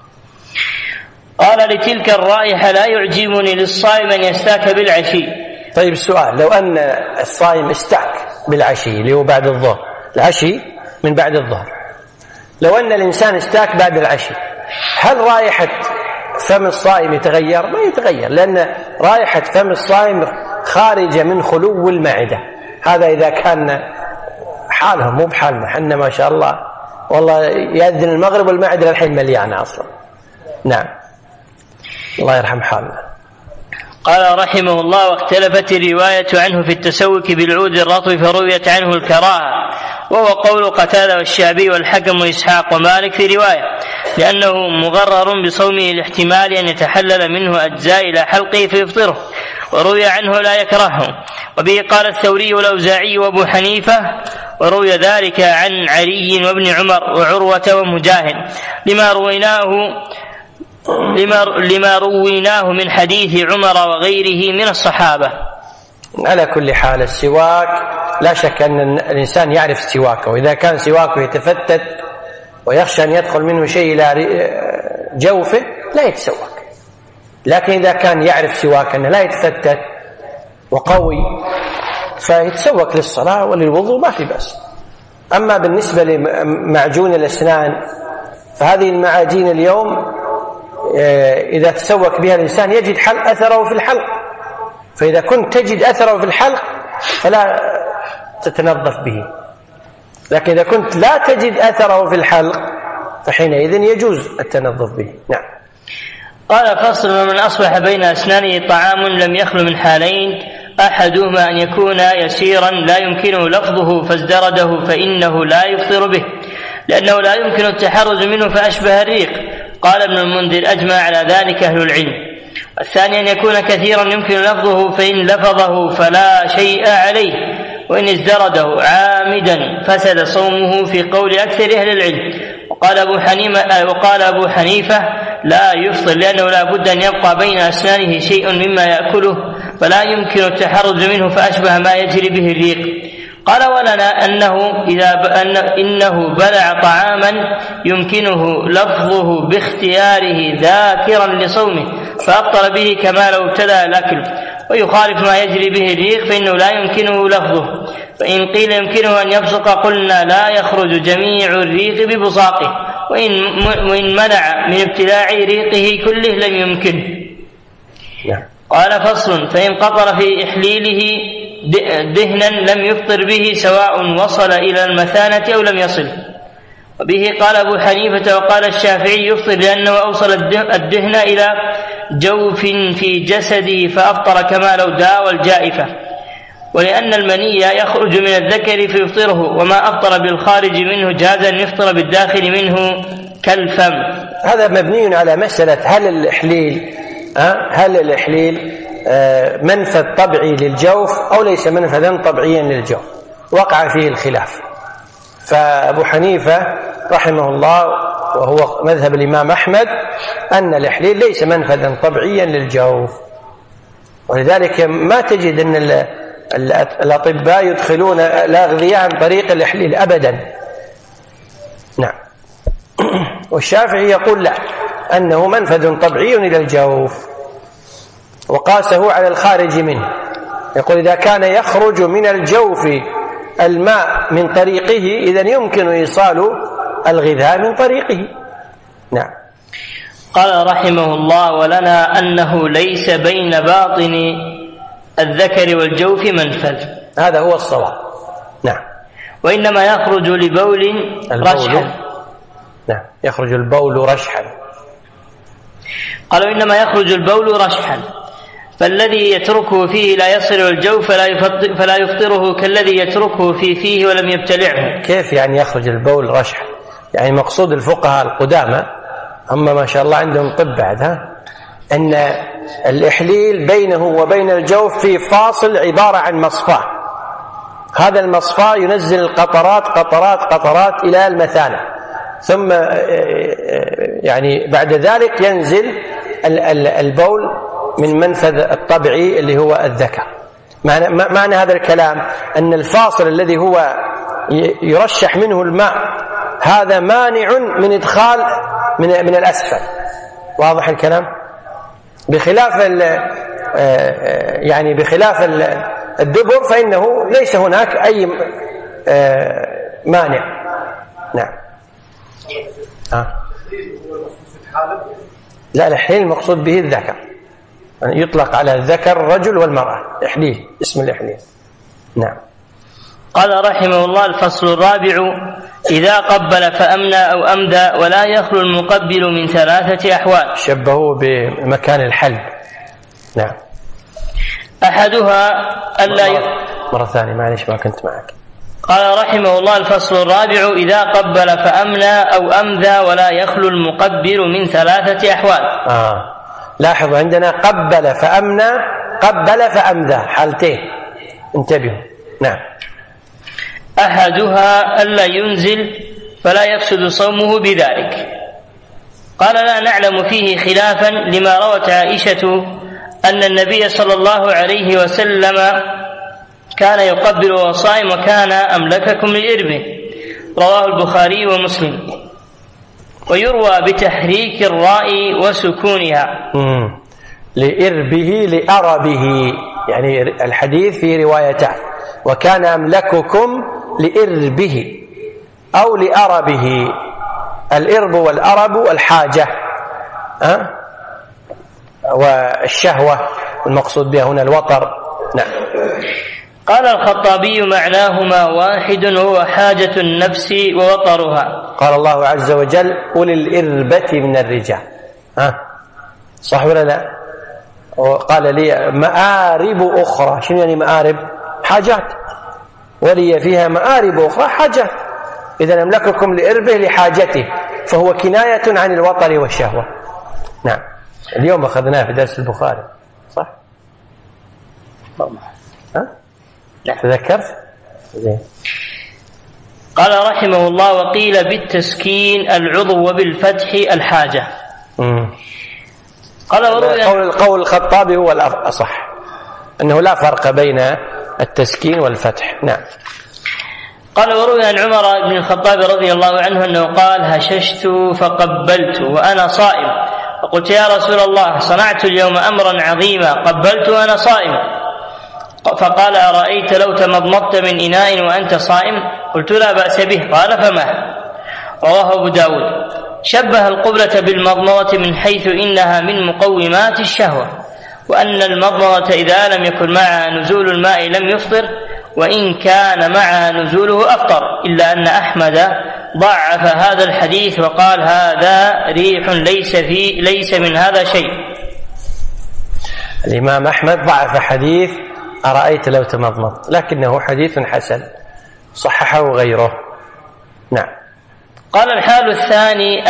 قال: لتلك الرائحة لا يعجبني للصائم أن يستاك بالعشي. طيب السؤال: لو أن الصائم استاك بالعشي اللي هو بعد الظهر، العشي من بعد الظهر، لو أن الإنسان استاك بعد العشي، هل رائحة فم الصائم يتغير؟ ما يتغير، لأن رائحة فم الصائم خارجة من خلو المعدة. هذا إذا كان حالهم، مو بحالنا حنا ما شاء الله، والله يأذن المغرب والمعدة الحين مليانة أصلا. نعم. الله يرحم حالنا. قال رحمه الله: واختلفت الرواية عنه في التسوك بالعود الرطب، فرويت عنه الكراهة، وهو قول قتادة والشعبي والحكم وإسحاق ومالك في رواية، لأنه مغرر بصومه لاحتمال أن يتحلل منه أجزاء إلى حلقه فيفطره، وروي عنه لا يكرهه. وبه قال الثوري والأوزاعي وأبو حنيفة، وروي ذلك عن علي وابن عمر وعروة ومجاهد لما رويناه من حديث عمر وغيره من الصحابة. على كل حال السواك لا شك أن الإنسان يعرف سواكه، وإذا كان سواكه يتفتت ويخشى أن يدخل منه شيء إلى جوفه لا يتسوك. لكن إذا كان يعرف سواك أنه لا يتفتت وقوي فيتسوك للصلاة وللوضوء ما في بأس. أما بالنسبة لمعجون الأسنان فهذه المعاجين اليوم إذا تسوك بها الإنسان يجد أثره في الحلق، فإذا كنت تجد أثره في الحلق فلا تتنظف به، لكن إذا كنت لا تجد أثره في الحلق فحينئذ يجوز التنظف به. نعم. قال: فصل. من أصبح بين أسنانه طعام لم يخل من حالين: أحدهما أن يكون يسيرا لا يمكنه لفظه فازدرده فإنه لا يفطر به، لأنه لا يمكن التحرز منه فأشبه الريق. قال ابن المنذر: أجمع على ذلك أهل العلم. الثاني أن يكون كثيرا يمكن لفظه، فإن لفظه فلا شيء عليه، وإن ازدرده عامدا فسد صومه في قول أكثر أهل العلم. وقال أبو حنيفة: لا يفطر، لأنه لا بد أن يبقى بين أسنانه شيء مما يأكله فلا يمكن التحرز منه فأشبه ما يجري به الريق. قال ولنا إنه بلع طعاما يمكنه لفظه باختياره ذاكرا لصومه فأفطر به كما لو ابتدأ الأكل، ويخالف ما يجري به الريق فإنه لا يمكنه لفظه. فإن قيل يمكنه أن يبصق قلنا لا يخرج جميع الريق ببصاقه، وإن منع من ابتلاع ريقه كله لم يمكنه. قال فصل: فإن قطر في إحليله دهنا لم يفطر به سواء وصل إلى المثانة أو لم يصل. وبه قال أبو حنيفة وقال الشافعي يفطر لأنه أوصل الدهن إلى جوف في جسده فأفطر كما لو داوى الجائفة، ولأن المني يخرج من الذكر فيفطره، وما أفطر بالخارج منه جاز أن يفطر بالداخل منه كالفم. هذا مبني على مسألة هل الإحليل منفذ طبيعي للجوف أو ليس منفذا طبيعيا للجوف، وقع فيه الخلاف. فأبو حنيفة رحمه الله وهو مذهب الإمام أحمد أن الإحليل ليس منفذا طبيعيا للجوف، ولذلك ما تجد أن الأطباء يدخلون الأغذية عن طريق الإحليل أبدا. نعم. والشافعي يقول لا، أنه منفذ طبيعي إلى الجوف، وقاسه على الخارج منه. يقول إذا كان يخرج من الجوف الماء من طريقه إذن يمكن إيصال الغذاء من طريقه. نعم. قال رحمه الله: ولنا أنه ليس بين باطن الذكر والجوف منفذ. هذا هو الصواب. نعم. وإنما يخرج لبول رشحا. نعم، يخرج البول رشحا. قال: وإنما يخرج البول رشحا، فالذي يتركه فيه لا يصل الجوف فلا يفطره كالذي يتركه فيه ولم يبتلعه. كيف يعني يخرج البول رشحا؟ يعني مقصود الفقهاء القدامى هم ما شاء الله عندهم طب بعد أن الإحليل بينه وبين الجوف في فاصل عبارة عن مصفاة، هذا المصفاة ينزل القطرات قطرات إلى المثانة، ثم يعني بعد ذلك ينزل البول من منفذ الطبيعي اللي هو الذكر. معنى هذا الكلام أن الفاصل الذي هو يرشح منه الماء هذا مانع من إدخال من الأسفل. واضح الكلام؟ بخلاف الدبر فإنه ليس هناك أي مانع. نعم. لا، الإحليل المقصود به الذكر، يعني يطلق على الذكر الرجل والمرأة إحليل، اسم الإحليل. نعم. قال رحمه الله: الفصل الرابع: إذا قبل فأمنى أو أمدى ولا يخلو المقبل من 3 أحوال. شبهوه بمكان الحلب. نعم. أحدها ألا مرة ثانية، معلش ما كنت معك. قال رحمه الله: الفصل الرابع: إذا قبل فأمنى أو أمذى ولا يخلو المقبل من 3 أحوال. لاحظوا عندنا قبل فأمنى، قبل فأمذى، حالتين، انتبهوا. نعم. أحدها ألا ينزل فلا يفسد صومه بذلك. قال: لا نعلم فيه خلافا، لما روت عائشة أن النبي صلى الله عليه وسلم كان يقبل وهو صائم وكان أملككم لإربه، رواه البخاري ومسلم. ويروى بتحريك الراء وسكونها. لإربه لأربه، يعني الحديث في روايتان: وكان أملككم لإربه أو لأربه. الإرب والأرب الحاجة والشهوة، المقصود بها هنا الوطر. نعم. قال الخطابي: معناهما واحد وهو حاجة النفس ووطرها. قال الله عز وجل: أولي الإربة من الرجال. صح ولا لا؟ وقال لي مآرب أخرى. شنو يعني مآرب؟ حاجات، ولي فيها مآرب أخرى حاجات. إذا أملككم لإربه لحاجته، فهو كناية عن الوطر والشهوة. نعم. اليوم أخذناه في درس البخاري، صح؟ لا تذكرت؟ زين. قال رحمه الله: وقيل بالتسكين العضو وبالفتح الحاجة. قال قول الخطابي هو الأصح، أنه لا فرق بين التسكين والفتح. نعم. قال وروي عن عمر بن الخطاب رضي الله عنه أنه قال هششت فقبلت وأنا صائم، فقلت يا رسول الله صنعت اليوم أمرا عظيما قبلت وأنا صائم، فقال أرأيت لو تمضمضت من إناء وأنت صائم؟ قلت لا بأس به، قال فما؟ رواه أبو داود. شبه القبلة بالمضمضة من حيث إنها من مقومات الشهوة، وأن المضمضة إذا لم يكن معها نزول الماء لم يفطر، وإن كان معها نزوله أفطر، إلا أن أحمد ضعف هذا الحديث وقال هذا ريح ليس من هذا شيء. الإمام أحمد ضعف حديث أرأيت لو تمضمضت، لكنه حديث حسن صححه غيره. نعم. قال الحال الثاني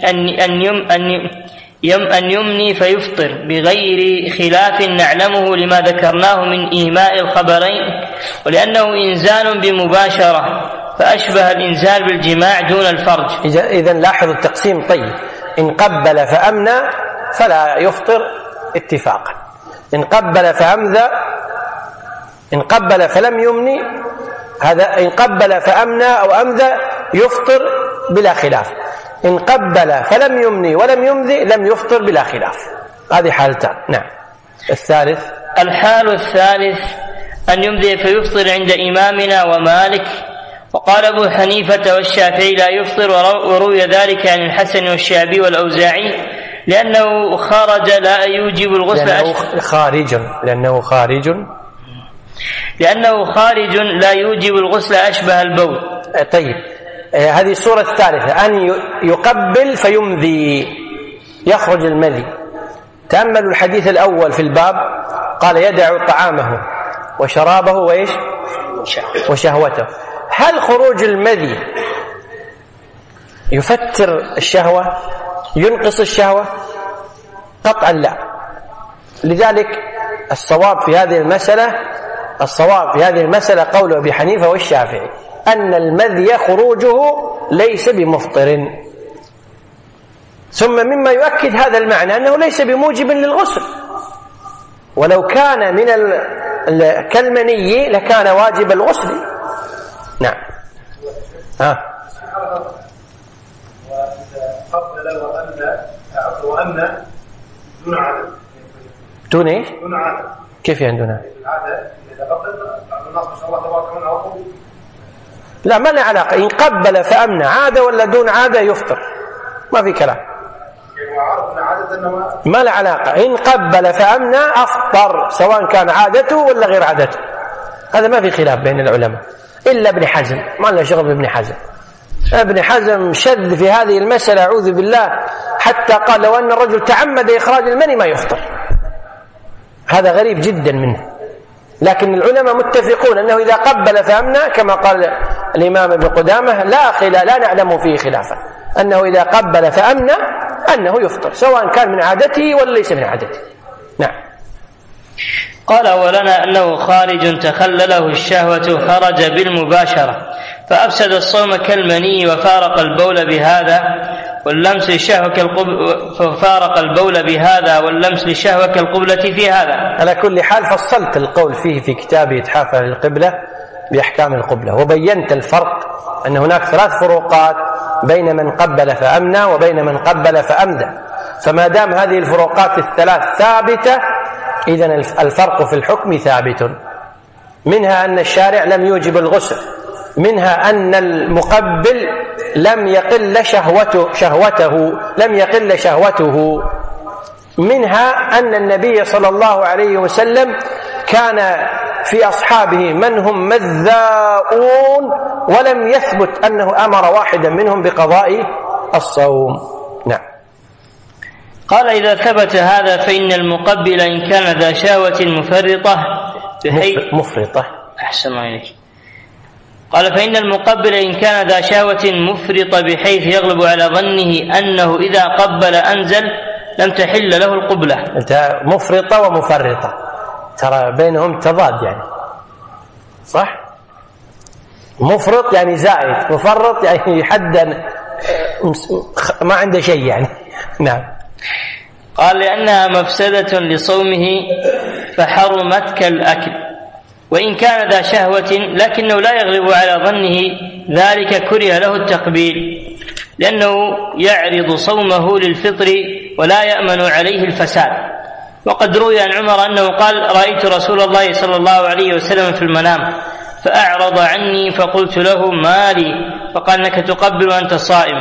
أن يمني فيفطر بغير خلاف نعلمه لما ذكرناه من إيماء الخبرين، ولأنه إنزال بمباشرة فأشبه الإنزال بالجماع دون الفرج. إذن لاحظوا التقسيم. طيب، إن قبل فأمنى فلا يفطر اتفاقا، إن قبل فأمذى، إن قبل فلم يمني، هذا إن قبل فأمنى أو أمذى يفطر بلا خلاف، إن قبل فلم يمني ولم يمذي لم يفطر بلا خلاف. هذه حالتان. نعم. الثالث، الحال الثالث أن يمذي فيفطر عند إمامنا ومالك، وقال أبو حنيفة والشافعي لا يفطر، وروي ذلك عن الحسن والشعبي والأوزاعي لأنه خرج لا يوجب الغسل، لأنه خارج لا يوجب الغسل أشبه البول. طيب، هذه الصورة الثالثة أن يقبل فيمذي يخرج المذي. تأملوا الحديث الأول في الباب، قال يدع طعامه وشرابه وإيش وشهوته. هل خروج المذي يفتر الشهوة ينقص الشهوة؟ قطعا لا. لذلك الصواب في هذه المسألة قول أبي حنيفة والشافعي أن المذي خروجه ليس بمفطر. ثم مما يؤكد هذا المعنى أنه ليس بموجب للغسل، ولو كان من كالمني لكان واجب الغسل. نعم. وأمنى دون عدد. دون ايش؟ دون عدد. كيف يعني دون عدد؟ العادة إذا قبل الناس ما شاء الله تبارك وتعالى. لا، ما له علاقة. إن قبل فأمنى عادة ولا دون عادة يفطر، ما في كلام. ما له علاقة. إن قبل فأمنى أفطر سواء كان عادته ولا غير عادته، هذا ما في خلاف بين العلماء إلا ابن حزم، ما له شغل بابن حزم. ابن حزم شد في هذه المسألة أعوذ بالله، حتى قال لو أن الرجل تعمد إخراج المني ما يفطر. هذا غريب جدا منه. لكن العلماء متفقون أنه إذا قبل فأمنى كما قال الإمام ابن قدامة لا نعلم فيه خلافا، أنه إذا قبل فأمنى أنه يفطر سواء كان من عادته ولا ليس من عادته. نعم. قال ولنا أنه خارج تخلله الشهوة خرج بالمباشرة فأفسد الصوم كالمني، وفارق البول بهذا واللمس للشهوة كالقبلة في هذا. على كل حال فصلت القول فيه في كتابي إتحاف للقبلة بأحكام القبلة، وبينت الفرق أن هناك 3 فروقات بين من قبل فأمنى وبين من قبل فأمدى. فما دام هذه الفروقات الثلاث ثابتة إذن الفرق في الحكم ثابت. منها أن الشارع لم يوجب الغسل، منها أن المقبل لم يقل شهوته، منها أن النبي صلى الله عليه وسلم كان في أصحابه من هم مذاؤون ولم يثبت أنه أمر واحدا منهم بقضاء الصوم. نعم. قال إذا ثبت هذا فإن المقبل إن كان ذا شهوة مفرطة أحسن عليك. قال فإن المقبل إن كان ذا شهوة مفرطة بحيث يغلب على ظنه أنه إذا قبل أنزل لم تحل له القبلة. أنت مفرطة ومفرطة ترى بينهم تضاد يعني، صح؟ مفرط يعني زائد، مفرط يعني حدا ما عنده شيء يعني. نعم. قال لأنها مفسدة لصومه فحرمت كالأكل. وإن كان ذا شهوة لكنه لا يغلب على ظنه ذلك كره له التقبيل، لأنه يعرض صومه للفطر ولا يأمن عليه الفساد. وقد روي عن عمر أنه قال: رأيت رسول الله صلى الله عليه وسلم في المنام فأعرض عني فقلت له: ما لي؟ فقال: إنك تقبل وأنت صائم.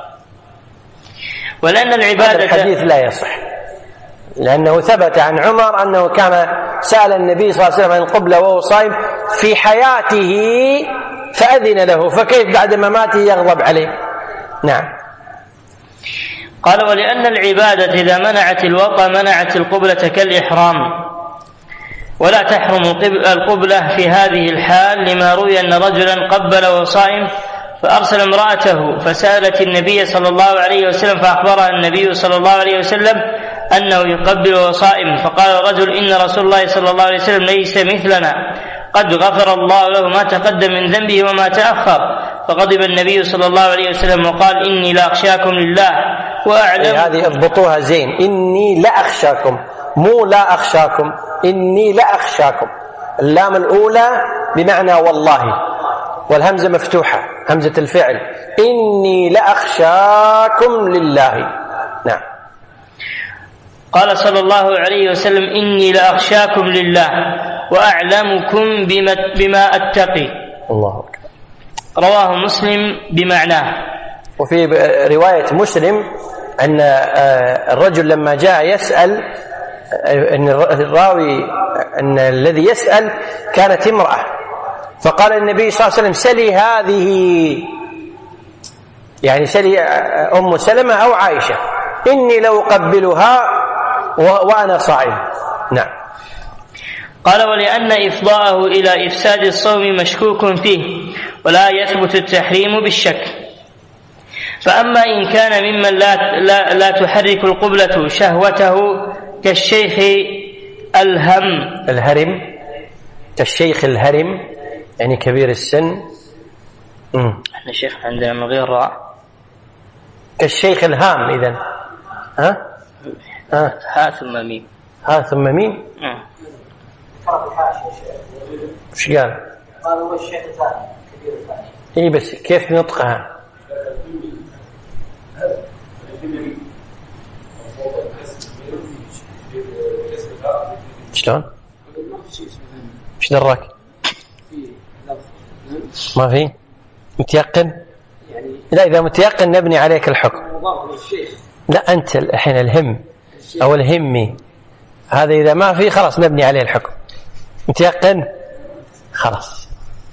ولأن العبادة الحديث لا يصح، لأنه ثبت عن عمر أنه كان سأل النبي صلى الله عليه وسلم عن القبلة وهو صائم في حياته فأذن له، فكيف بعد مماته يغضب عليه؟ نعم. قال: ولأن العبادة إذا منعت الوطأ منعت القبلة كالإحرام، ولا تحرم القبلة في هذه الحال، لما روي أن رجلا قبل وهو صائم فأرسل امرأته فسألت النبي صلى الله عليه وسلم فأخبرها النبي صلى الله عليه وسلم أنه يقبل وهو صائم، فقال الرجل: إن رسول الله صلى الله عليه وسلم ليس مثلنا، قد غفر الله له ما تقدم من ذنبه وما تأخر. فغضب النبي صلى الله عليه وسلم وقال: إني لا أخشاكم لله وأعلم. هذه اضبطوها زين، إني لا أخشاكم، مو لا أخشاكم، إني لا أخشاكم. اللام الأولى بمعنى والله، والهمزة مفتوحة همزة الفعل، إني لا أخشاكم لله. نعم. قال صلى الله عليه وسلم: إني لأخشاكم لله وأعلمكم بما أتقي. الله أكبر. رواه مسلم بمعناه. وفي رواية مسلم أن الرجل لما جاء يسأل، أن الراوي أن الذي يسأل كانت امرأة، فقال النبي صلى الله عليه وسلم: سلي هذه، يعني سلي أم سلمة أو عائشة، إني لو أقبلها وأنا صائم. نعم. قال: ولأن إفضاءه إلى إفساد الصوم مشكوك فيه، ولا يثبت التحريم بالشك. فأما إن كان ممن لا تحرك القبلة شهوته كالشيخ الهرم، كالشيخ الهرم يعني كبير السن. احنا الشيخ عندنا من غير راء، كالشيخ الهام. إذن ها ثم ميم، ها ثم ميم. وش قال؟ قال هو الشيخ الثاني كبير الثاني. إيه بس كيف نطقها؟ شلون؟ ايش دراك؟ ما في؟ متيقن؟ لا، إذا متيقن نبني عليك الحكم. لا، أنت الحين الهم أو الهمي، هذا إذا ما في خلاص نبني عليه الحكم. متيقن؟ خلاص.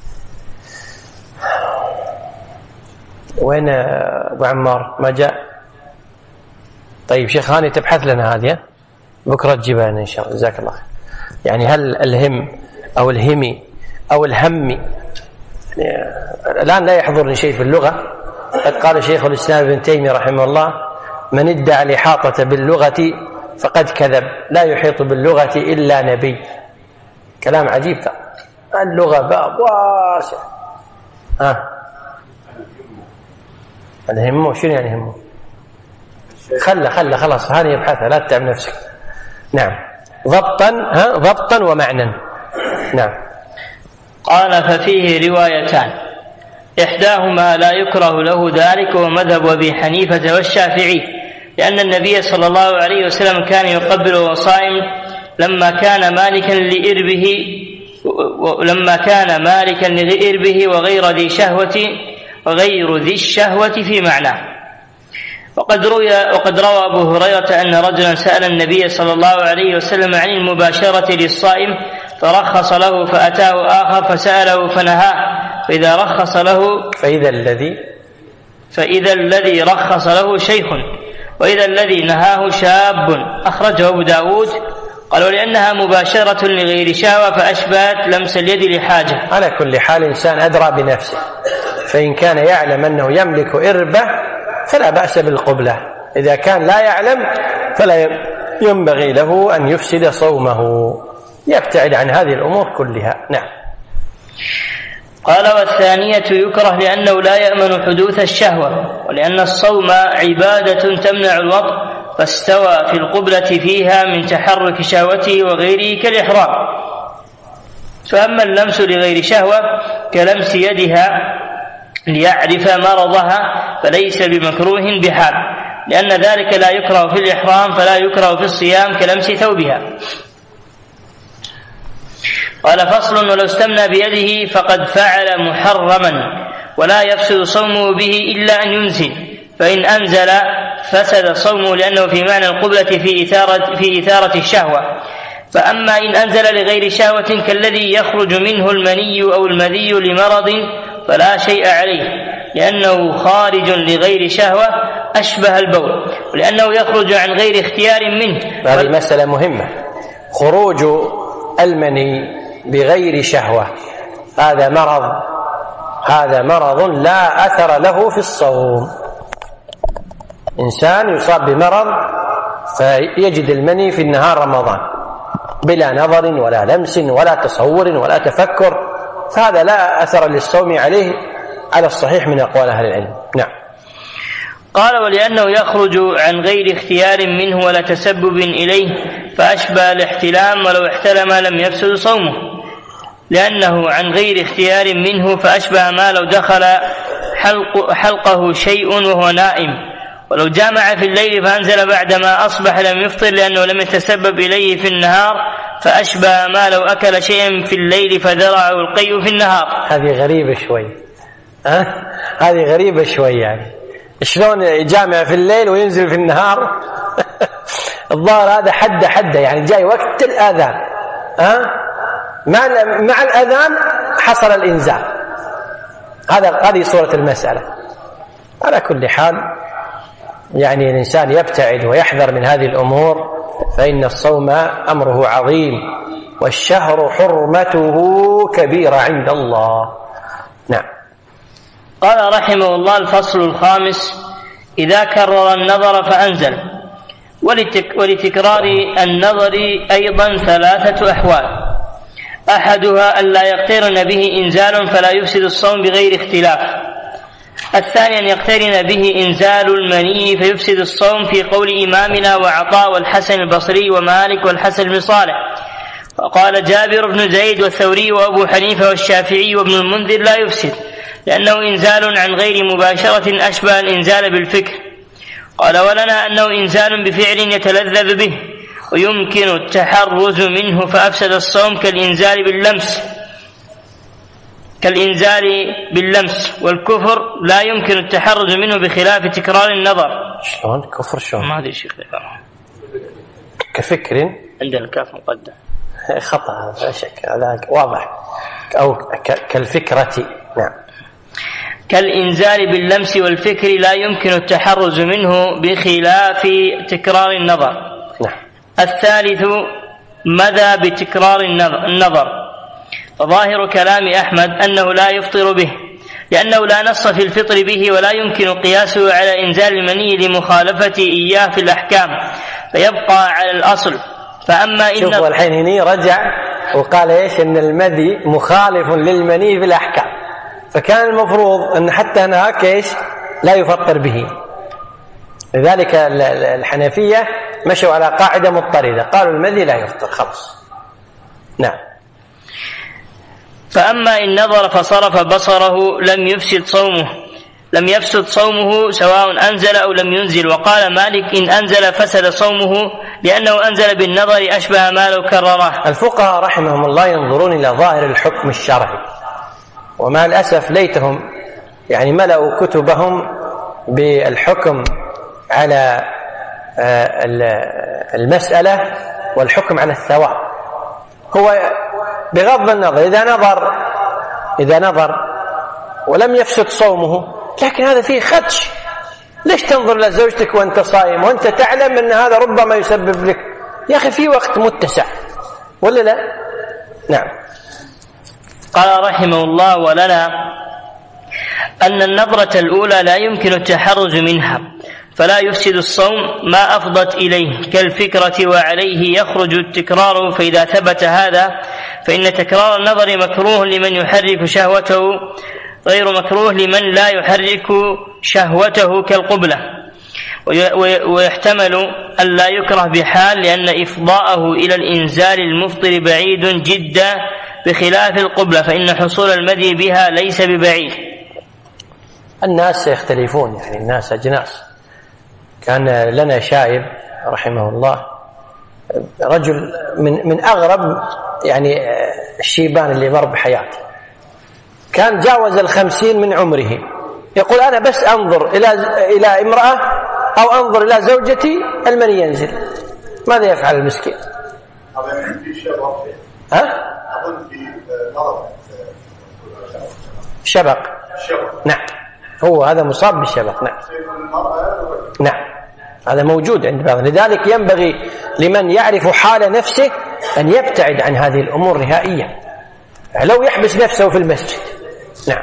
وين أبو عمار؟ ما جاء؟ طيب شيخ هاني تبحث لنا هذه، بكرة تجيبها إن شاء الله. جزاك الله خير. يعني هل الهم أو الهمي أو الهمي، الآن لا يحضرني شيء في اللغة. قد قال شيخ الإسلام ابن تيمية رحمه الله: من ادعى الإحاطة باللغة فقد كذب، لا يحيط باللغة إلا نبي. كلام عجيب. اللغة باب واسع. الهمه شنو يعني همه؟ خلى خلاص، هذه يبحثها، لا تتعب نفسك. نعم. ضبطا ومعنى. نعم. قال: ففيه روايتان، إحداهما لا يكره له ذلك، ومذهب أبي حنيفة والشافعي، لأن النبي صلى الله عليه وسلم كان يقبل وهو صائم لما كان مالكا لإربه وغير ذي الشهوة في معناه. وقد روى أبو هريرة أن رجلا سأل النبي صلى الله عليه وسلم عن المباشرة للصائم فرخص له، فأتاه آخر فسأله فنهاه، فإذا الذي رخص له شيخ، وإذا الذي نهاه شاب. أخرجه أبو داود. قالوا: لأنها مباشرة لغير شهوة فأشبهت لمس اليد لحاجة. على كل حال إنسان أدرى بنفسه، فإن كان يعلم أنه يملك إربة فلا بأس بالقبلة، إذا كان لا يعلم فلا ينبغي له أن يفسد صومه، يبتعد عن هذه الأمور كلها. نعم. قال: والثانية يكره لأنه لا يأمن حدوث الشهوة، ولأن الصوم عبادة تمنع الوطء، فاستوى في القبلة فيها من تحرك شهوته وغيره كالإحرام. فأما اللمس لغير شهوة كلمس يدها ليعرف مرضها فليس بمكروه بحال، لأن ذلك لا يكره في الإحرام فلا يكره في الصيام كلمس ثوبها. قال فصل: ولو استمنى بيده فقد فعل محرما ولا يفسد صومه به إلا أن ينزل، فإن أنزل فسد صومه لأنه في معنى القبلة في إثارة الشهوة. فأما إن أنزل لغير شهوة كالذي يخرج منه المني أو المذي لمرض فلا شيء عليه، لأنه خارج لغير شهوة أشبه البول، ولأنه يخرج عن غير اختيار منه. هذه مسألة مهمة، خروج المني بغير شهوة هذا مرض لا أثر له في الصوم. إنسان يصاب بمرض فيجد المني في النهار رمضان بلا نظر ولا لمس ولا تصور ولا تفكر، فهذا لا أثر للصوم عليه على الصحيح من أقوال أهل العلم. نعم. قال: ولأنه يخرج عن غير اختيار منه ولا تسبب إليه فأشبه الاحتلام، ولو احتلم لم يفسد صومه، لأنه عن غير اختيار منه فأشبه ما لو دخل حلقه شيء وهو نائم، ولو جامع في الليل فأنزل بعدما أصبح لم يفطر لأنه لم يتسبب إليه في النهار، فأشبه ما لو أكل شيئا في الليل فذرعه القيء في النهار. هذه غريبة شوي، هذه غريبة شوي، يعني شلون يجامع في الليل وينزل في النهار؟ الظاهر هذا حده يعني جاي وقت الآذان، مع الأذان حصل الإنزال. هذه صورة المسألة. على كل حال يعني الإنسان يبتعد ويحذر من هذه الأمور، فإن الصوم أمره عظيم، والشهر حرمته كبيرة عند الله. نعم. قال رحمه الله: الفصل الخامس: إذا كرر النظر فأنزل. ولتكرار النظر أيضا 3 أحوال: أحدها أن لا يقترن به إنزال فلا يفسد الصوم بغير اختلاف. الثاني أن يقترن به إنزال المني فيفسد الصوم، في قول إمامنا وعطاء والحسن البصري ومالك والحسن بن صالح. وقال جابر بن زيد والثوري وأبو حنيفة والشافعي وابن المنذر لا يفسد، لأنه إنزال عن غير مباشرة أشبه الإنزال بالفكر. قال: ولنا أنه إنزال بفعل يتلذذ به ويمكن التحرز منه فأفسد الصوم كالإنزال باللمس، والكفر لا يمكن التحرز منه بخلاف تكرار النظر. شلون كفر؟ شلون؟ ما أدري شيخ كفكر عندنا الكاف مقدم، خطأ لا شك، هذا واضح. أو كالفكرة. نعم. كالإنزال باللمس والفكر لا يمكن التحرز منه بخلاف تكرار النظر. نعم. الثالث مذى بتكرار النظر، فظاهر كلام أحمد أنه لا يفطر به، لأنه لا نص في الفطر به ولا يمكن قياسه على إنزال المني لمخالفة إياه في الأحكام، فيبقى على الأصل. فأما إن شوفوا الحين هنا رجع وقال إيش؟ إن المذي مخالف للمني في الأحكام، فكان المفروض أن حتى هناك إيش؟ لا يفطر به. لذلك الحنفية مشوا على قاعدة مضطردة، قالوا المذي لا يفطر خلاص. نعم. فأما إن نظر فصرف بصره لم يفسد صومه سواء أنزل أو لم ينزل. وقال مالك: إن أنزل فسد صومه، لأنه أنزل بالنظر أشبه ما لو كرره. الفقهاء رحمهم الله ينظرون إلى ظاهر الحكم الشرعي، ومع الأسف ليتهم يعني ملأوا كتبهم بالحكم على المسألة والحكم على الثواب. هو بغض النظر إذا نظر ولم يفسد صومه، لكن هذا فيه خدش. ليش تنظر لزوجتك وأنت صائم وأنت تعلم أن هذا ربما يسبب لك؟ يا أخي في وقت متسع ولا لا؟ نعم. قال رحمه الله: ولنا أن النظرة الأولى لا يمكن التحرز منها فلا يفسد الصوم ما أفضت إليه كالفكرة، وعليه يخرج التكرار. فإذا ثبت هذا فإن تكرار النظر مكروه لمن يحرك شهوته، غير مكروه لمن لا يحرك شهوته كالقبلة. ويحتمل أن لا يكره بحال، لأن إفضاءه إلى الإنزال المفطر بعيد جدا بخلاف القبلة، فإن حصول المدي بها ليس ببعيد. الناس يختلفون، يعني الناس أجناس. كان لنا شايب رحمه الله رجل من أغرب يعني الشيبان اللي مر بحياته، كان جاوز 50 من عمره، يقول أنا بس أنظر إلى امرأة أو أنظر إلى زوجتي المني ينزل. ماذا يفعل المسكين؟ شبق. نعم، هو هذا مصاب بالشبق. نعم نعم، هذا موجود عند بعض. لذلك ينبغي لمن يعرف حال نفسه أن يبتعد عن هذه الأمور نهائيا، لو يحبس نفسه في المسجد. نعم.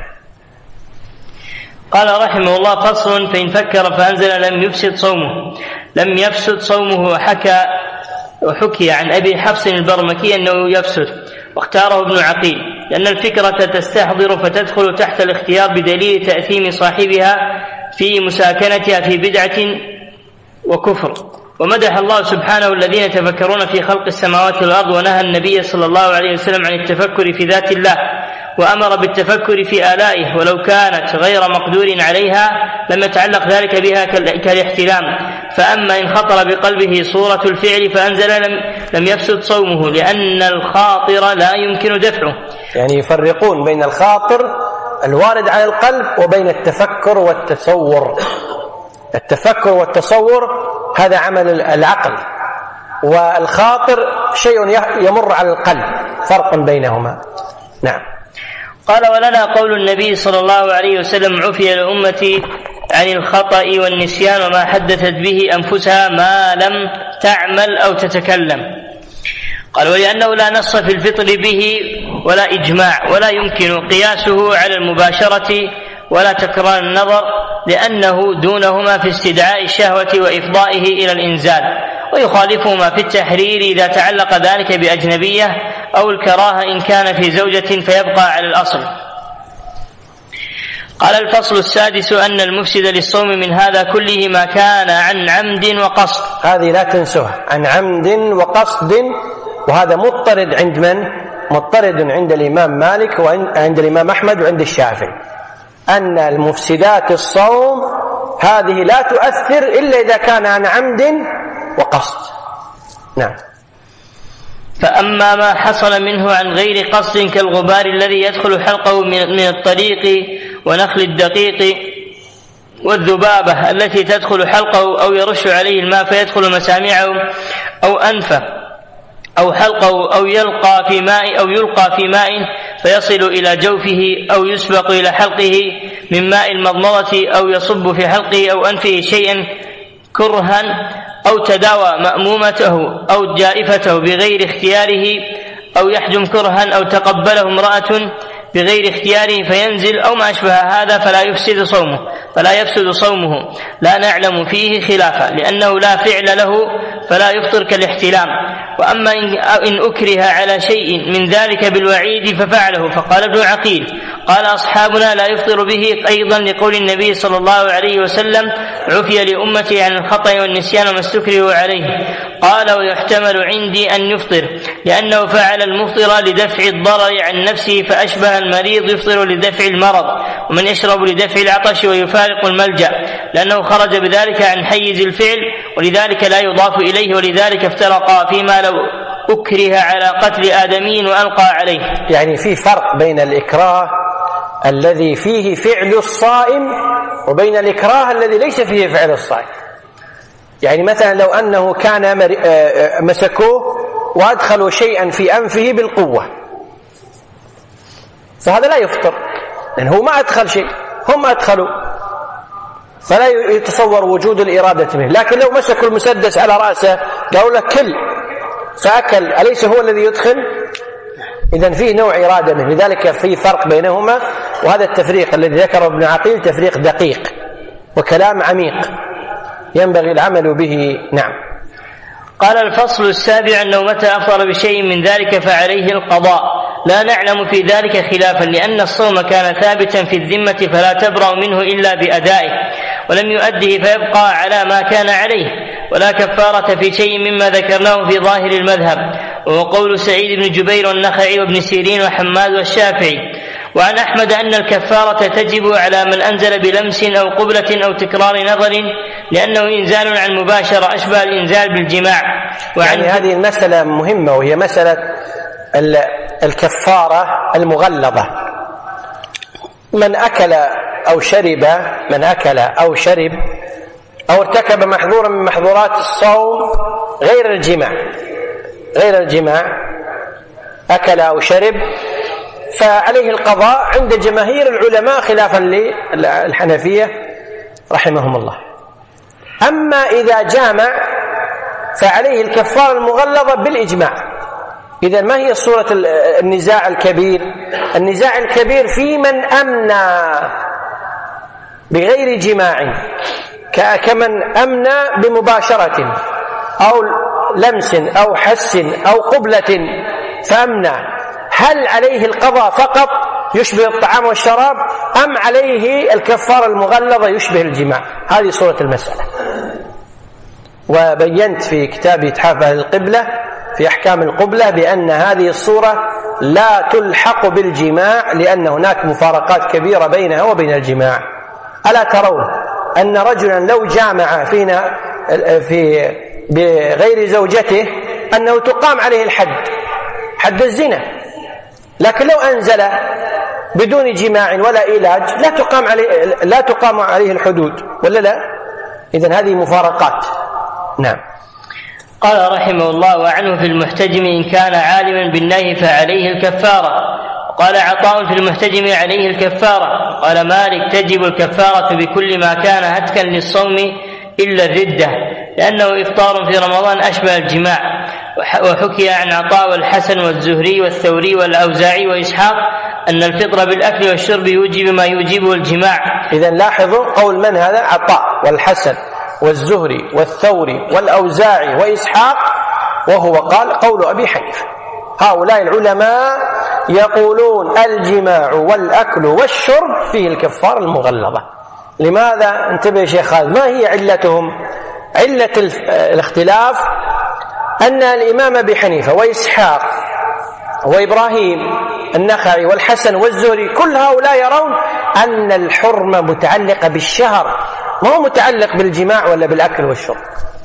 قال رحمه الله: فصل: فإن فكر فأنزل لم يفسد صومه. وحكي عن أبي حفص البرمكي أنه يفسد، واختاره ابن عقيل، لأن الفكرة تستحضر فتدخل تحت الاختيار بدليل تأثيم صاحبها في مساكنتها في بدعة وكفر. ومدح الله سبحانه الذين يتفكرون في خلق السماوات والأرض، ونهى النبي صلى الله عليه وسلم عن التفكر في ذات الله، وأمر بالتفكر في آلائه، ولو كانت غير مقدور عليها لم يتعلق ذلك بها كالاحتلام. فأما إن خطر بقلبه صورة الفعل فأنزل لم يفسد صومه، لأن الخاطر لا يمكن دفعه. يعني يفرقون بين الخاطر الوارد على القلب وبين التفكر والتصور. التفكر والتصور هذا عمل العقل، والخاطر شيء يمر على القلب، فرق بينهما. نعم. قال: ولنا قول النبي صلى الله عليه وسلم: عفي لأمتي عن الخطأ والنسيان وما حدثت به أنفسها ما لم تعمل أو تتكلم. قال: ولأنه لا نص في الفطر به ولا إجماع، ولا يمكن قياسه على المباشرة ولا تكرار النظر، لأنه دونهما في استدعاء الشهوة وإفضائه إلى الإنزال، ويخالفهما في التحرير إذا تعلق ذلك بأجنبية، أو الكراهة إن كان في زوجة فيبقى على الأصل. قال: الفصل السادس: أن المفسد للصوم من هذا كله ما كان عن عمد وقصد. هذه لا تنسوها، عن عمد وقصد، وهذا مضطرد عند من؟ مضطرد عند الإمام مالك وعند الإمام أحمد وعند الشافعي، أن المفسدات الصوم هذه لا تؤثر إلا إذا كان عن عمد وقصد. نعم. فأما ما حصل منه عن غير قصد كالغبار الذي يدخل حلقه من الطريق ونخل الدقيق، والذبابة التي تدخل حلقه أو يرش عليه الماء فيدخل مسامعه أو أنفه أو حلقه، أو يلقى في ماء فيصل إلى جوفه، أو يسبق إلى حلقه من ماء المضمضة، أو يصب في حلقه أو أنفه شيئا كرها، أو تداوى مأمومته أو جائفته بغير اختياره، أو يحجم كرها، أو تقبله امرأة بغير اختياره فينزل، أو ما أشبه هذا فلا يفسد صومه، لا نعلم فيه خلافا، لأنه لا فعل له فلا يفطر كالاحتلام. وأما إن أكره على شيء من ذلك بالوعيد ففعله، فقال ابن عقيل: قال أصحابنا لا يفطر به، أيضا لقول النبي صلى الله عليه وسلم: عفي لأمتي عن الخطأ والنسيان وما استكرهوا عليه. قال: ويحتمل عندي أن يفطر، لأنه فعل المفطر لدفع الضرر عن نفسه، فأشبه المريض يفطر لدفع المرض، ومن يشرب لدفع العطش ويفارق الملجأ، لأنه خرج بذلك عن حيز الفعل، ولذلك لا يضاف إليه، ولذلك افترقا فيما لو أكره على قتل آدمي وألقى عليه. يعني في فرق بين الإكراه الذي فيه فعل الصائم وبين الإكراه الذي ليس فيه فعل الصائم. يعني مثلا لو أنه كان مسكوه وأدخلوا شيئا في أنفه بالقوة، فهذا لا يفطر، لأنه هو ما أدخل شيء، هم أدخلوا، فلا يتصور وجود الإرادة منه. لكن لو مسكوا المسدس على رأسه قالوا له كل فأكل، أليس هو الذي يدخل؟ إذن فيه نوع إرادة منه، لذلك في فرق بينهما. وهذا التفريق الذي ذكره ابن عقيل تفريق دقيق وكلام عميق ينبغي العمل به. نعم. قال: الفصل السابع: أنه متى أفطر بشيء من ذلك فعليه القضاء، لا نعلم في ذلك خلافا، لأن الصوم كان ثابتا في الذمة فلا تبرأ منه إلا بأدائه، ولم يؤده فيبقى على ما كان عليه، ولا كفارة في شيء مما ذكرناه في ظاهر المذهب، وهو قول سعيد بن جبير والنخعي وابن سيرين وحماد والشافعي. وعن أحمد أن الكفارة تجب على من أنزل بلمس أو قبلة أو تكرار نظر، لأنه إنزال عن مباشرة أشبه الإنزال بالجماع. يعني هذه المسألة مهمة، وهي مسألة الكفارة المغلظة. من أكل أو شرب أو ارتكب محظورا من محظورات الصوم غير الجماع أكل أو شرب فعليه القضاء عند جماهير العلماء خلافا للحنفية رحمهم الله. أما إذا جامع فعليه الكفارة المغلظة بالإجماع. إذا ما هي صورة النزاع الكبير؟ النزاع الكبير في من أمنى بغير جماع، كمن أمنى بمباشرة أو لمس أو حس أو قبلة فأمنى، هل عليه القضاء فقط يشبه الطعام والشراب، أم عليه الكفارة المغلظة يشبه الجماع؟ هذه صورة المسألة. وبينت في كتاب إتحاف أهل القبلة في أحكام القبلة بأن هذه الصورة لا تلحق بالجماع، لأن هناك مفارقات كبيرة بينها وبين الجماع. ألا ترون أن رجلا لو جامع فينا بغير زوجته أنه تقام عليه حد الزنا، لكن لو أنزل بدون جماع ولا علاج لا تقام عليه الحدود، ولا لا؟ إذن هذه مفارقات. نعم. قال رحمه الله: وعنه في المحتجم إن كان عالما بالنهي فعليه الكفارة. قال عطاء في المحتجم عليه الكفارة. قال مالك: تجب الكفارة بكل ما كان هتكا للصوم إلا الردة، لأنه إفطار في رمضان أشبه الجماع. وحكي عن عطاء والحسن والزهري والثوري والأوزاعي وإسحاق أن الفطر بالأكل والشرب يوجب ما يوجبه الجماع. إذن لاحظوا قول من هذا؟ عطاء والحسن والزهري والثوري والأوزاعي وإسحاق، وهو قال قول أبي حنيفة. هؤلاء العلماء يقولون الجماع والأكل والشرب فيه الكفارة المغلظة. لماذا؟ انتبه يا شيخ خالد، ما هي علتهم؟ علة الاختلاف أن الإمام أبي حنيفة وإسحاق وإبراهيم النخعي والحسن والزهري كل هؤلاء يرون أن الحرمة متعلقة بالشهر، ما هو متعلق بالجماع ولا بالأكل والشرب.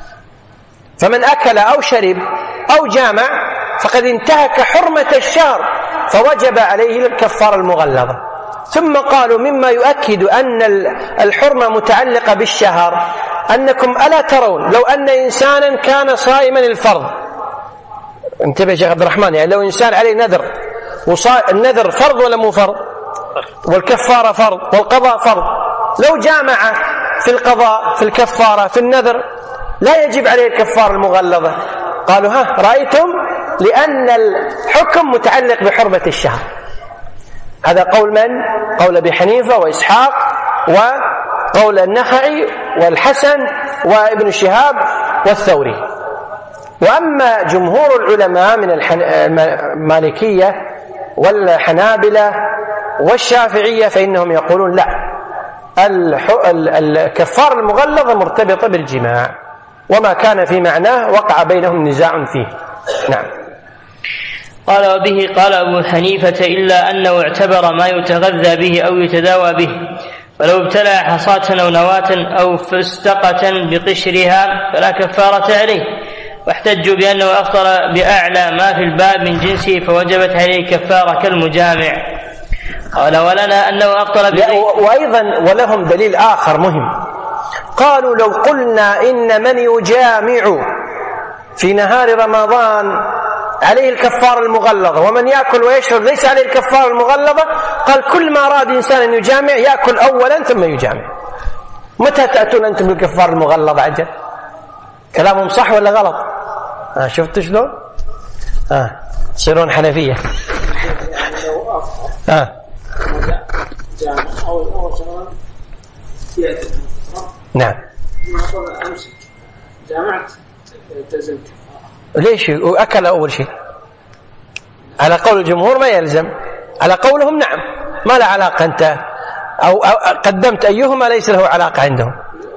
فمن أكل أو شرب أو جامع فقد انتهك حرمة الشهر، فوجب عليه الكفارة المغلظة. ثم قالوا مما يؤكد أن الحرمة متعلقة بالشهر أنكم ألا ترون لو أن إنسانا كان صائما الفرض، انتبه يا شيخ عبد الرحمن، يعني لو إنسان عليه نذر، النذر فرض ولا مو فرض؟ والكفارة فرض والقضاء فرض. لو جامع في القضاء في الكفارة في النذر لا يجب عليه الكفارة المغلظة. قالوا ها رأيتم؟ لأن الحكم متعلق بحرمة الشهر. هذا قول من؟ قول أبي حنيفة وإسحاق وقول النخعي والحسن وابن شهاب والثوري. وأما جمهور العلماء من المالكية والحنابلة والشافعية فإنهم يقولون لا، الكفارة المغلظة مرتبطة بالجماع، وما كان في معناه وقع بينهم نزاع فيه. نعم. قال: وبه قال أبو حنيفة إلا أنه اعتبر ما يتغذى به أو يتداوى به، ولو ابتلع حصاة أو نواة أو فستقة بقشرها فلا كفارة عليه. واحتجوا بأنه أفطر بأعلى ما في الباب من جنسه فوجبت عليه كفارة كالمجامع. قال: ولنا أنه أفطر وأيضا ولهم دليل آخر مهم. قالوا لو قلنا إن من يجامع في نهار رمضان عليه الكفارة المغلظة، ومن يأكل ويشرب ليس عليه الكفارة المغلظة، قال كل ما أراد إنسان أن يجامع يأكل أولا ثم يجامع. متى تأتون أنتم بالكفارة المغلظة عجل؟ كلامهم صح ولا غلط؟ شفت شلون؟ تصيرون حنفية. نعم. ليش؟ وأكل أول شيء على قول الجمهور ما يلزم، على قولهم نعم، ما له علاقة أنت أو قدمت أيهما ليس له علاقة عندهم.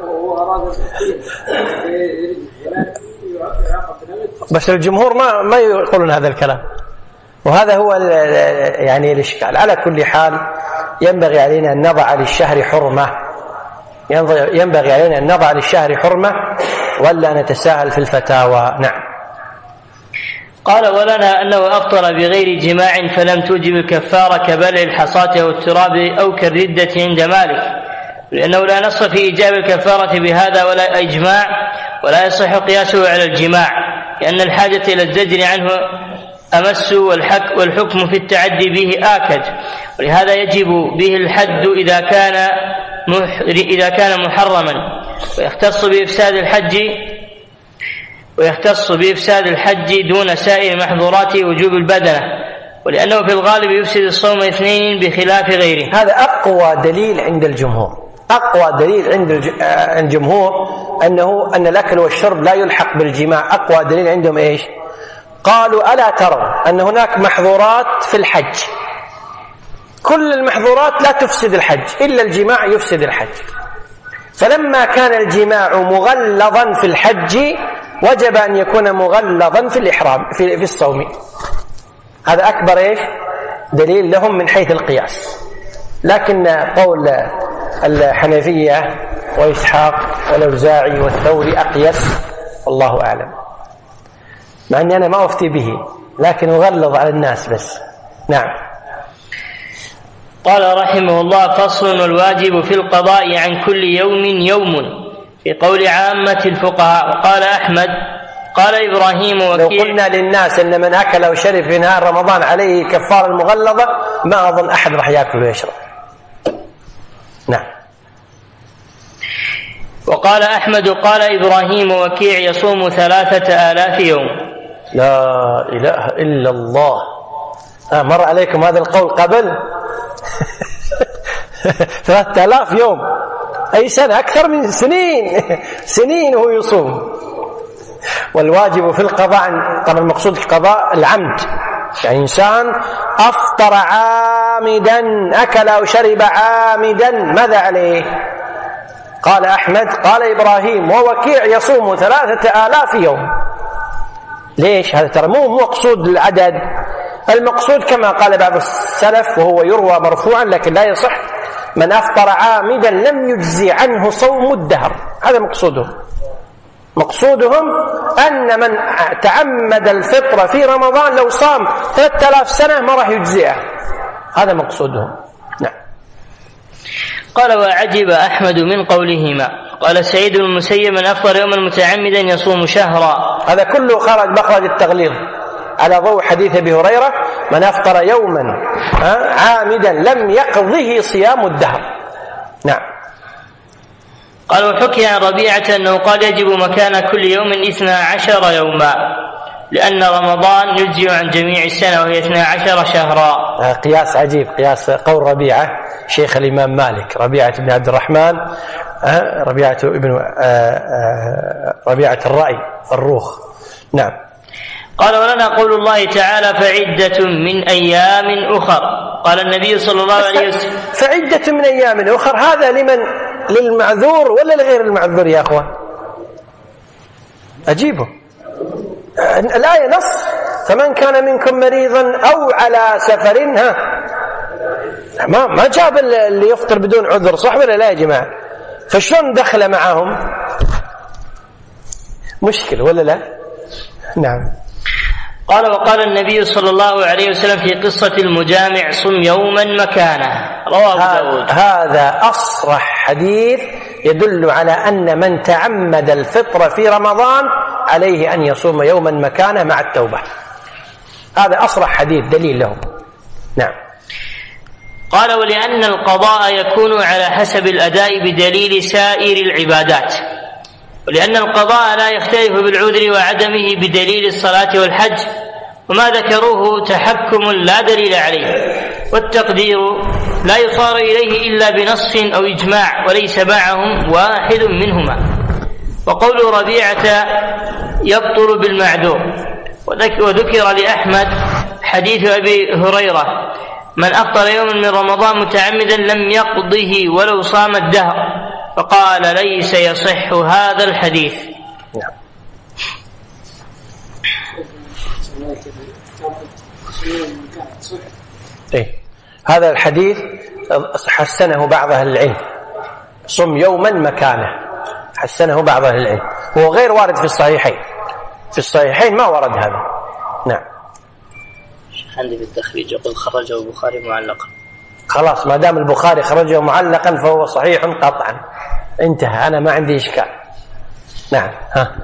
بس الجمهور ما يقولون هذا الكلام، وهذا هو يعني الإشكال. على كل حال ينبغي علينا أن نضع للشهر حرمة، ينبغي علينا أن نضع للشهر حرمة ولا نتساهل في الفتاوى. نعم. قال ولنا أنه أفطر بغير جماع فلم توجب الكفارة كبلع الحصاة أو التراب أو كالردة عند مالك، لأنه لا نص في إيجاب الكفارة بهذا ولا إجماع، ولا يصح قياسه على الجماع، لأن الحاجة إلى الزجر عنه أمس والحكم في التعدي به آكد، ولهذا يجب به الحد إذا كان محرما، ويختص بإفساد الحج دون سائر محظورات وجوب البدنة، ولأنه في الغالب يفسد الصوم اثنين بخلاف غيره. هذا أقوى دليل عند الجمهور، أقوى دليل عند الجمهور أن الأكل والشرب لا يلحق بالجماع. أقوى دليل عندهم إيش؟ قالوا ألا تروا أن هناك محظورات في الحج، كل المحظورات لا تفسد الحج إلا الجماع يفسد الحج، فلما كان الجماع مغلظا في الحج وجب أن يكون مغلظا في الإحرام في الصوم. هذا أكبر إيش؟ دليل لهم من حيث القياس. لكن قول الحنفية وإسحاق والأوزاعي والثوري أقيس، والله أعلم، مع أني أنا ما أفتي به لكن أغلظ على الناس بس. نعم. قال رحمه الله: فصل: والواجب في القضاء عن كل يوم يوم، في قول عامة الفقهاء. وقال أحمد قال إبراهيم لو قلنا للناس أن من أكل أو شرب في نهار رمضان عليه كفارة المغلظة ما أظن أحد راح يأكل ويشرب. نعم. وقال أحمد قال إبراهيم وكيع يصوم 3000 يوم. لا إله إلا الله. مر عليكم هذا القول قبل؟ 3000 يوم أي سنة، أكثر من سنين هو يصوم. والواجب في القضاء، طبعا المقصود القضاء العمد، يعني إنسان أفطر عامدا، أكل أو شرب عامدا، ماذا عليه؟ قال أحمد قال إبراهيم ووكيع يصوم 3000 يوم. ليش؟ هذا ترى مو مقصود العدد، المقصود كما قال بعض السلف وهو يروى مرفوعا لكن لا يصح: من أفطر عامدا لم يجزي عنه صوم الدهر. هذا مقصودهم أن من تعمد الفطر في رمضان لو صام 3000 سنة ما راح يجزئه، هذا مقصودهم. نعم. قال: وعجب أحمد من قولهما. قال سعيد بن المسيب: من أفطر يوما متعمدا يصوم شهرا. هذا كله خرج مخرج التغليظ على ضوء حديث أبي هريرة: من أفطر يوما عامدا لم يقضه صيام الدهر. نعم. قال: وحكي عن ربيعة أنه قال يجب مكان كل يوم 12 يوما، لأن رمضان يجزي عن جميع السنة وهي 12 شهرا. قياس عجيب، قياس قول ربيعة شيخ الإمام مالك، ربيعة بن عبد الرحمن، ربيعة الرأي الروخ. نعم. قال: ولنا قول الله تعالى: فعدة من أيام أخر. قال النبي صلى الله عليه وسلم: فعدة من أيام أخر، هذا للمعذور ولا لغير المعذور يا أخوان؟ أجيبه. الآية نص: فمن كان منكم مريضا أو على سفر. ما جاب اللي يفطر بدون عذر، صح ولا لا يا جماعة؟ فشلون دخل معهم؟ مشكل ولا لا؟ نعم. قال: وقال النبي صلى الله عليه وسلم في قصة المجامع: صم يوما مكانه. رواه داود. هذا أصرح حديث يدل على أن من تعمد الفطر في رمضان عليه أن يصوم يوما مكانه مع التوبة. هذا أصرح حديث دليل له. نعم. قال: ولأن القضاء يكون على حسب الأداء بدليل سائر العبادات، ولأن القضاء لا يختلف بالعذر وعدمه بدليل الصلاة والحج، وما ذكروه تحكم لا دليل عليه، والتقدير لا يصار إليه إلا بنص أو إجماع وليس معهم واحد منهما. وقول ربيعة يبطل بالمعذور. وذكر لأحمد حديث أبي هريرة: من أفطر يوما من رمضان متعمدا لم يقضه ولو صام الدهر، فقال: ليس يصح هذا الحديث. هذا الحديث حسنه بعض أهل العلم، صم يوما مكانه، حسنه بعض أهل العلم، هو غير وارد في الصحيحين، في الصحيحين ما ورد هذا. نعم. عندي في التخريج يقول خرجه البخاري معلقا. خلاص، ما دام البخاري خرجه معلقا فهو صحيح قطعا، انتهى، أنا ما عندي إشكال. نعم. ها.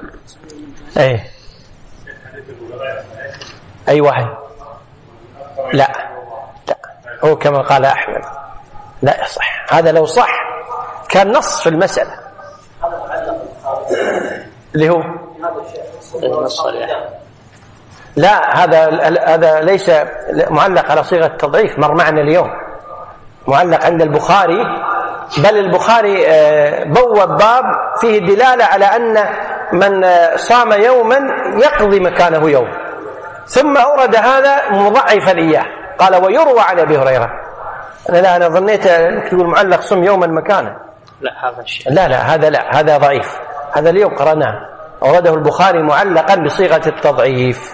أي واحد؟ لا، هو كما قال أحمد لا يصح. هذا لو صح كان نص في المسألة، اللي هو لا، هذا ليس معلق على صيغة التضعيف، مر معنا اليوم، معلق عند البخاري، بل البخاري بوب باب فيه دلالة على أن من صام يوما يقضي مكانه يوم، ثم أورد هذا مضعفا إياه، قال: ويروى عن أبي هريرة. أنا ظنيت تقول معلق صم يوما مكانه. لا، هذا الشيء لا، هذا ضعيف، هذا اليوم قرأناه، أورده البخاري معلقا بصيغة التضعيف.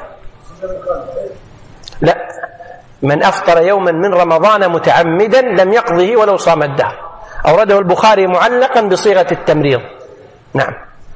لا، من أفطر يوما من رمضان متعمدا لم يقضه ولو صام الدهر، أورده البخاري معلقا بصيغة التمريض. نعم.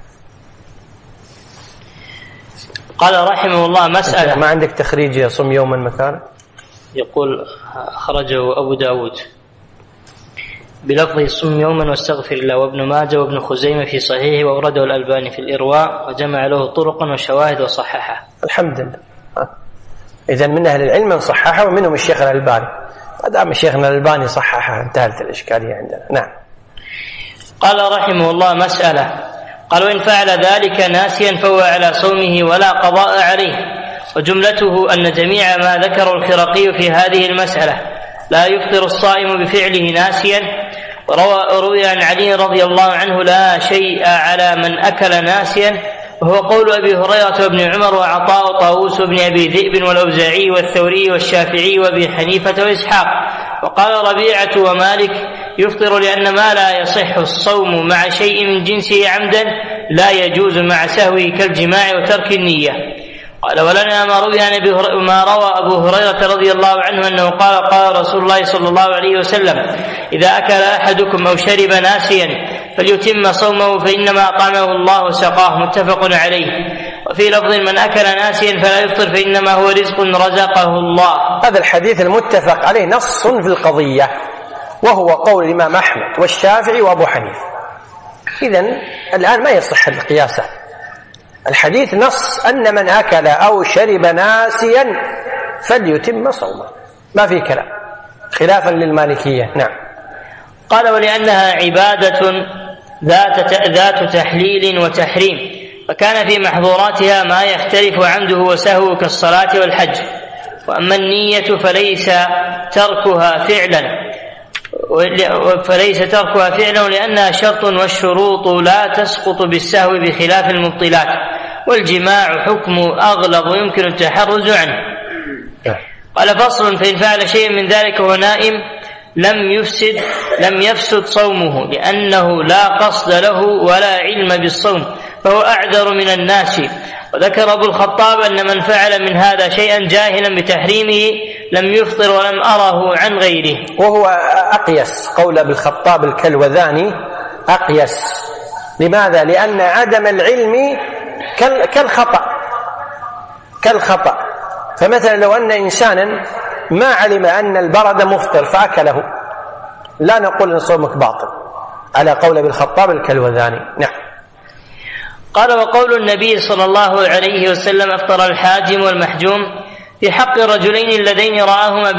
قال رحمه الله: مسألة. ما عندك تخريج صم يوما مكانه؟ يقول خرجه أبو داود بلفظه: صم يوما واستغفر الله، وابن ماجه وابن خزيمة في صحيحه، وأورده الألباني في الإرواء، وجمع له طرقا وشواهد وصححه. الحمد لله. إذن من أهل العلم من صححه، ومنهم الشيخ الألباني، أدام الشيخنا الألباني صححه انتهت الإشكالية عندنا. نعم. قال رحمه الله: مسألة. قال: وإن فعل ذلك ناسيا فهو على صومه ولا قضاء عليه. وجملته أن جميع ما ذكر الخرقي في هذه المسألة لا يفطر الصائم بفعله ناسيا. وروي عن علي رضي الله عنه: لا شيء على من أكل ناسيا، وهو قول أبي هريرة وابن عمر وعطاء وطاووس وابن أبي ذئب والأوزاعي والثوري والشافعي وابي حنيفة وإسحاق. وقال ربيعة ومالك: يفطر لأن ما لا يصح الصوم مع شيء من جنسه عمدا لا يجوز مع سهوه كالجماع وترك النية. قال: ولنا ما روى أبو هريرة رضي الله عنه أنه قال: قال رسول الله صلى الله عليه وسلم: إذا أكل أحدكم أو شرب ناسيا فليتم صومه فإنما أطعمه الله وسقاه. متفق عليه. وفي لفظ: من أكل ناسيا فلا يفطر فإنما هو رزق رزقه الله. هذا الحديث المتفق عليه نص في القضية، وهو قول الإمام أحمد والشافعي وأبو حنيفة. إذن الآن ما يصح القياس، الحديث نص أن من أكل أو شرب ناسيا فليتم صومه، ما في كلام، خلافا للمالكية. نعم. قال: ولأنها عبادة ذات تحليل وتحريم، فكان في محظوراتها ما يختلف عمده وسهو كالصلاة والحج. وأما النية فليس تركها فعلا لأنها شرط، والشروط لا تسقط بالسهو بخلاف المبطلات. والجماع حكم أغلظ ويمكن التحرز عنه. قال: فصل. فإن فعل شيء من ذلك وهو نائم لم يفسد صومه، لأنه لا قصد له ولا علم بالصوم، فهو أعذر من الناس. وذكر أبو الخطاب أن من فعل من هذا شيئا جاهلا بتحريمه لم يفطر ولم أره عن غيره. وهو أقيس، قول أبو الخطاب الكلوذاني أقيس. لماذا؟ لأن عدم العلم كالخطأ. فمثلا لو أن إنسانا ما علم أن البرد مفطر فأكله، لا نقول إن صومك باطل، على قول أبي الخطاب الكلوذاني. نعم. قال: وقول النبي صلى الله عليه وسلم: أفطر الحاجم والمحجوم، في حق الرجلين اللذين رآهما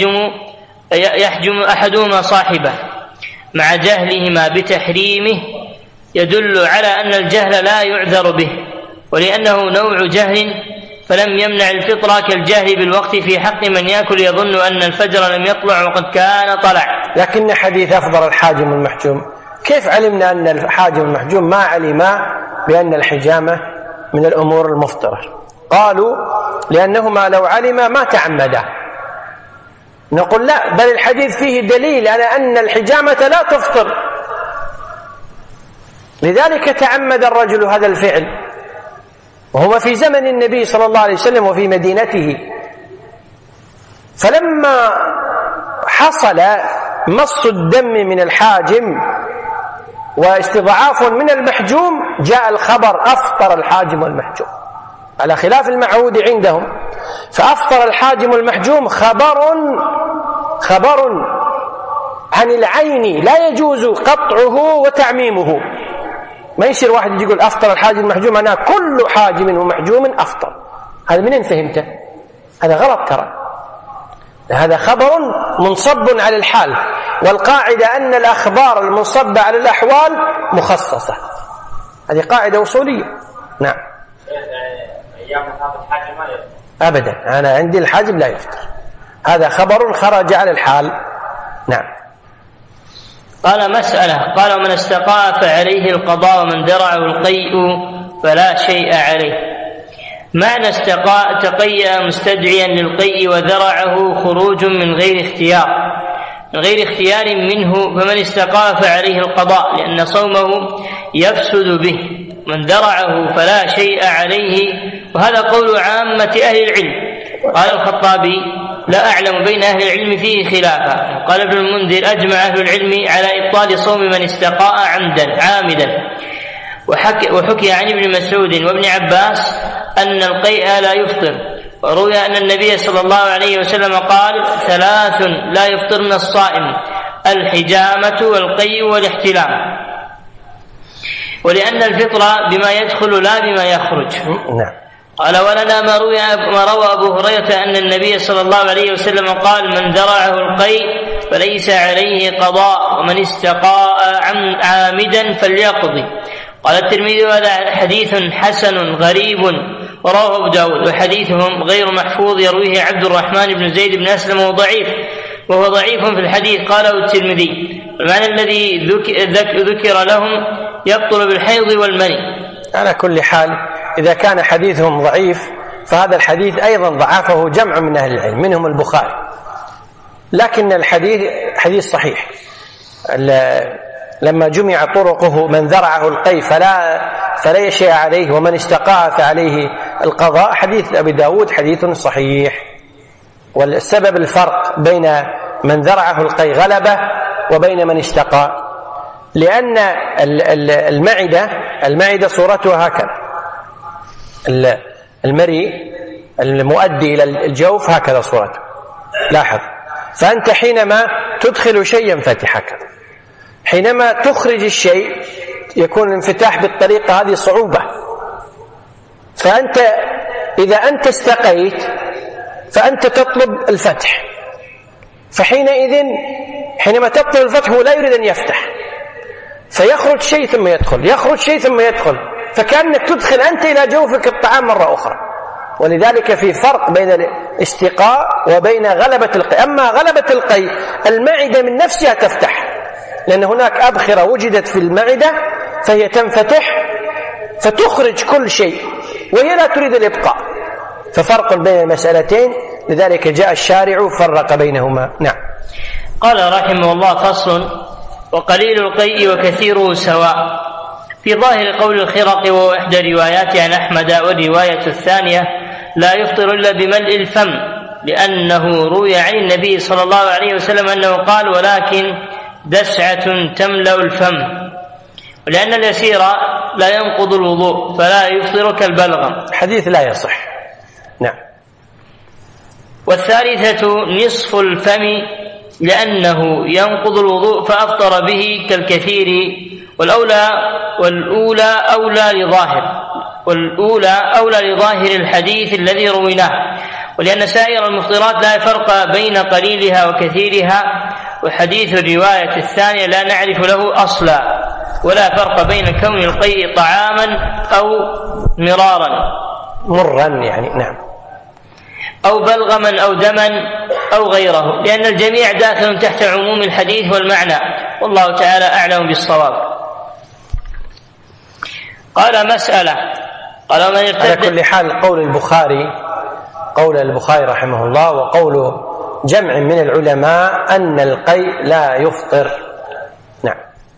يحجم أحدهما صاحبه مع جهلهما بتحريمه، يدل على أن الجهل لا يعذر به، ولأنه نوع جهل فلم يمنع الفطرة كالجهل بالوقت في حق من يأكل يظن أن الفجر لم يطلع وقد كان طلع. لكن حديث أفطر الحاجم والمحجوم، كيف علمنا أن الحاجم والمحجوم ما علما بأن الحجامة من الأمور المفطرة؟ قالوا: لأنهما لو علما ما تعمدا. نقول لا، بل الحديث فيه دليل على أن الحجامة لا تفطر، لذلك تعمد الرجل هذا الفعل، وهو في زمن النبي صلى الله عليه وسلم وفي مدينته. فلما حصل مص الدم من الحاجم واستضعاف من المحجوم جاء الخبر أفطر الحاجم والمحجوم، على خلاف المعهود عندهم. فأفطر الحاجم والمحجوم خبر عن العين لا يجوز قطعه وتعميمه. ما يصير واحد يقول أفطر الحاجم والمحجوم أنا كل حاجم ومحجوم أفطر، هذا منين فهمته؟ هذا غلط ترى، هذا خبر منصب على الحال، والقاعدة أن الأخبار المنصبة على الأحوال مخصصة، هذه قاعدة أصولية. نعم. أبدا، أنا عندي الحاجم لا يفطر، هذا خبر خرج على الحال. نعم. قال مسألة، قال ومن استقاء فعليه القضاء ومن درعه القيء فلا شيء عليه. معنى استقاء تقيأ مستدعيا للقيء وذرعه خروج من غير اختيار منه، فمن استقاء فعليه القضاء لأن صومه يفسد به. من ذرعه فلا شيء عليه، وهذا قول عامة أهل العلم. قال الخطابي لا أعلم بين أهل العلم فيه خلافا. قال ابن المنذر أجمع أهل العلم على إبطال صوم من استقاء عامدا. وحكي عن ابن مسعود وابن عباس أن القيء لا يفطر، وروي أن النبي صلى الله عليه وسلم قال 3 لا يفطرن الصائم: الحجامة والقيء والاحتلام. ولأن الفطر بما يدخل لا بما يخرج. قال ولنا ما روى أبو هريرة أن النبي صلى الله عليه وسلم قال: من ذرعه القيء فليس عليه قضاء، ومن استقاء عامدا فليقضي. قال الترمذي: هذا حديث حسن غريب، ورواه أبو داود، وحديثهم غير محفوظ يرويه عبد الرحمن بن زيد بن أسلم وهو ضعيف في الحديث. قاله الترمذي: المعنى الذي ذكر لهم يبطل بالحيض والمني. على كل حال إذا كان حديثهم ضعيف فهذا الحديث أيضا ضعفه جمع من أهل العلم منهم البخاري، لكن الحديث حديث صحيح. لما جمع طرقه: من ذرعه القيء فلا شيء عليه، ومن استقاء فعليه القضاء، حديث أبي داود حديث صحيح. والسبب الفرق بين من ذرعه القيء غلبة وبين من استقاء، لأن المعدة صورتها هكذا، المريء المؤدي إلى الجوف هكذا صورته، لاحظ. فأنت حينما تدخل شيء ينفتح هكذا، حينما تخرج الشيء يكون الانفتاح بالطريقة هذه صعوبة. فأنت إذا أنت استقيت فأنت تطلب الفتح، فحينئذ حينما تطلب الفتح هو لا يريد أن يفتح، فيخرج شيء ثم يدخل، يخرج شيء ثم يدخل، فكأنك تدخل أنت إلى جوفك الطعام مرة أخرى. ولذلك في فرق بين الاستقاء وبين غلبة القيء. أما غلبة القيء المعدة من نفسها تفتح، لأن هناك أبخرة وجدت في المعدة فهي تنفتح فتخرج كل شيء، وهي لا تريد الإبقاء، ففرق بين المسألتين، لذلك جاء الشارع فرق بينهما. نعم. قال رحمه الله: فصل: وقليل القيء وكثيره سواء. في ظاهر قول الخرقي وهو إحدى رواياته عن أحمد، والرواية الثانية لا يفطر إلا بملء الفم، لأنه روي عن النبي صلى الله عليه وسلم أنه قال: ولكن دسعة تملأ الفم. ولأن اليسير لا ينقض الوضوء فلا يفطر كالبلغم. حديث لا يصح. نعم. والثالثة نصف الفم، لأنه ينقض الوضوء فأفطر به كالكثير. والأولى أولى لظاهر الحديث الذي رويناه، ولأن سائر المفطرات لا فرق بين قليلها وكثيرها، وحديث الرواية الثانية لا نعرف له أصلا، ولا فرق بين كون القيء طعاما أو مرا يعني. نعم. أو بلغما أو دما أو غيره، لأن الجميع داخل تحت عموم الحديث والمعنى، والله تعالى أعلم بالصواب. قال مسألة، قال من ارتد. على كل حال قول البخاري قول البخاري رحمه الله وقول جمع من العلماء أن القيء لا يفطر. نعم.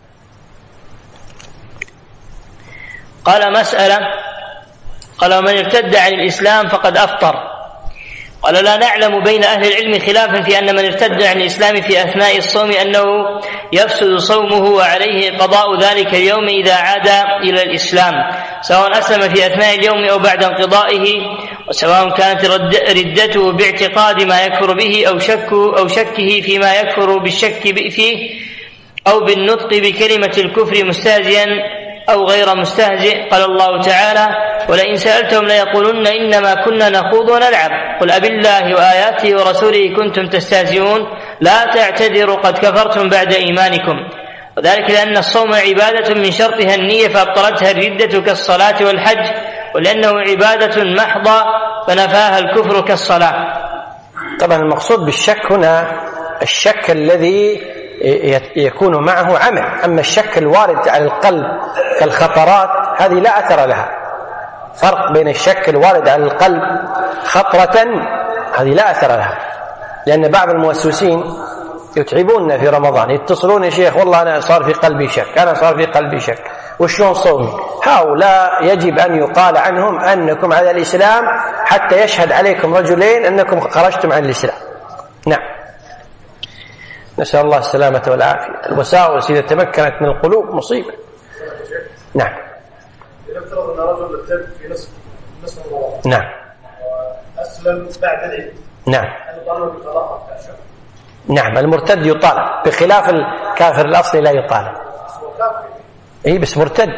قال مسألة، قال من ارتد عن الإسلام فقد أفطر. قال لا نعلم بين أهل العلم خلافا في أن من ارتد عن الإسلام في أثناء الصوم أنه يفسد صومه وعليه قضاء ذلك اليوم إذا عاد إلى الإسلام، سواء أسلم في أثناء اليوم أو بعد انقضائه، وسواء كانت ردته باعتقاد ما يكفر به أو شكه فيما يكفر بالشك فيه، أو بالنطق بكلمة الكفر مستهزئا أو غير مستهزئ. قال الله تعالى ولئن سألتهم ليقولن إنما كنا نخوض ونلعب قل أبالله وآياته ورسوله كنتم تستهزئون لا تعتذروا قد كفرتم بعد إيمانكم. وذلك لأن الصوم عبادة من شرطها النية فأبطلتها الردة كالصلاة والحج، ولأنه عبادة محضة فنفاها الكفر كالصلاة. طبعا المقصود بالشك هنا الشك الذي يكون معه عمل، أما الشك الوارد على القلب كالخطرات هذه لا أثر لها. فرق بين الشك الوارد على القلب خطرة هذه لا أثر لها، لأن بعض الموسوسين يتعبوننا في رمضان، يتصلون يا شيخ والله أنا صار في قلبي شك، أنا صار في قلبي شك وشلون صومي. هؤلاء يجب أن يقال عنهم أنكم على الإسلام حتى يشهد عليكم رجلين أنكم خرجتم عن الإسلام. نعم. نسأل الله السلامة والعافية. الوساوس إذا تمكنت من القلوب مصيبة. نعم. إذا افترض أن رجل ارتد في نصف رمضان. نعم. وأسلم بعد العيد. نعم. هل يطالب بطلاق الشهر؟ نعم المرتد يطالب، بخلاف الكافر الأصلي لا يطالب. إيه بس مرتد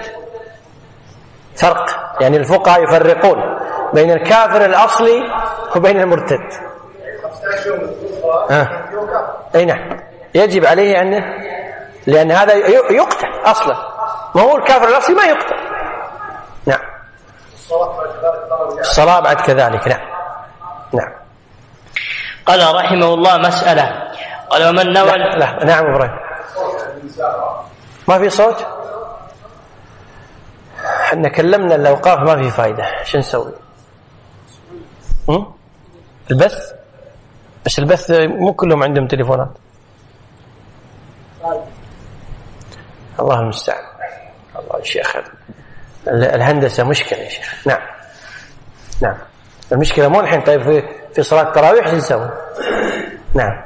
فرق، يعني الفقهاء يفرقون بين الكافر الأصلي وبين المرتد. 15 يوم أي نعم يجب عليه أن، لأن هذا يقتل أصلا، ما هو الكافر الأصلي ما يقتل. نعم. الصلاة بعد كذلك. نعم. نعم. قال رحمه الله مسألة، قال ومن نوى لا. نعم إبراهيم ما في صوت، احنا كلمنا الأوقاف ما في فايدة، شو نسوي؟ البث بس البث مو كلهم عندهم تليفونات. الله المستعان. الله يا شيخ الهندسة مشكلة يا شيخ. نعم. نعم المشكلة مو الحين. طيب في صلاة التراويح شو نسوي؟ نعم.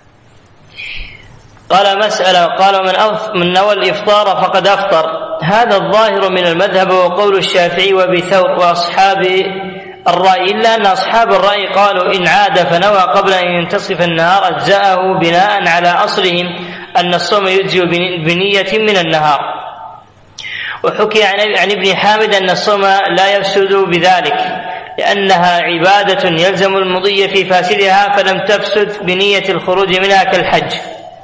قال مسألة، قال من نوى الإفطار فقد أفطر. هذا الظاهر من المذهب وقول الشافعي وأبي ثور وأصحاب الرأي، إلا أن أصحاب الرأي قالوا إن عاد فنوى قبل أن ينتصف النهار أجزأه بناء على أصلهم أن الصوم يجزئ بنية من النهار. وحكي عن ابن حامد أن الصوم لا يفسد بذلك لأنها عبادة يلزم المضي في فاسدها فلم تفسد بنية الخروج منها كالحج.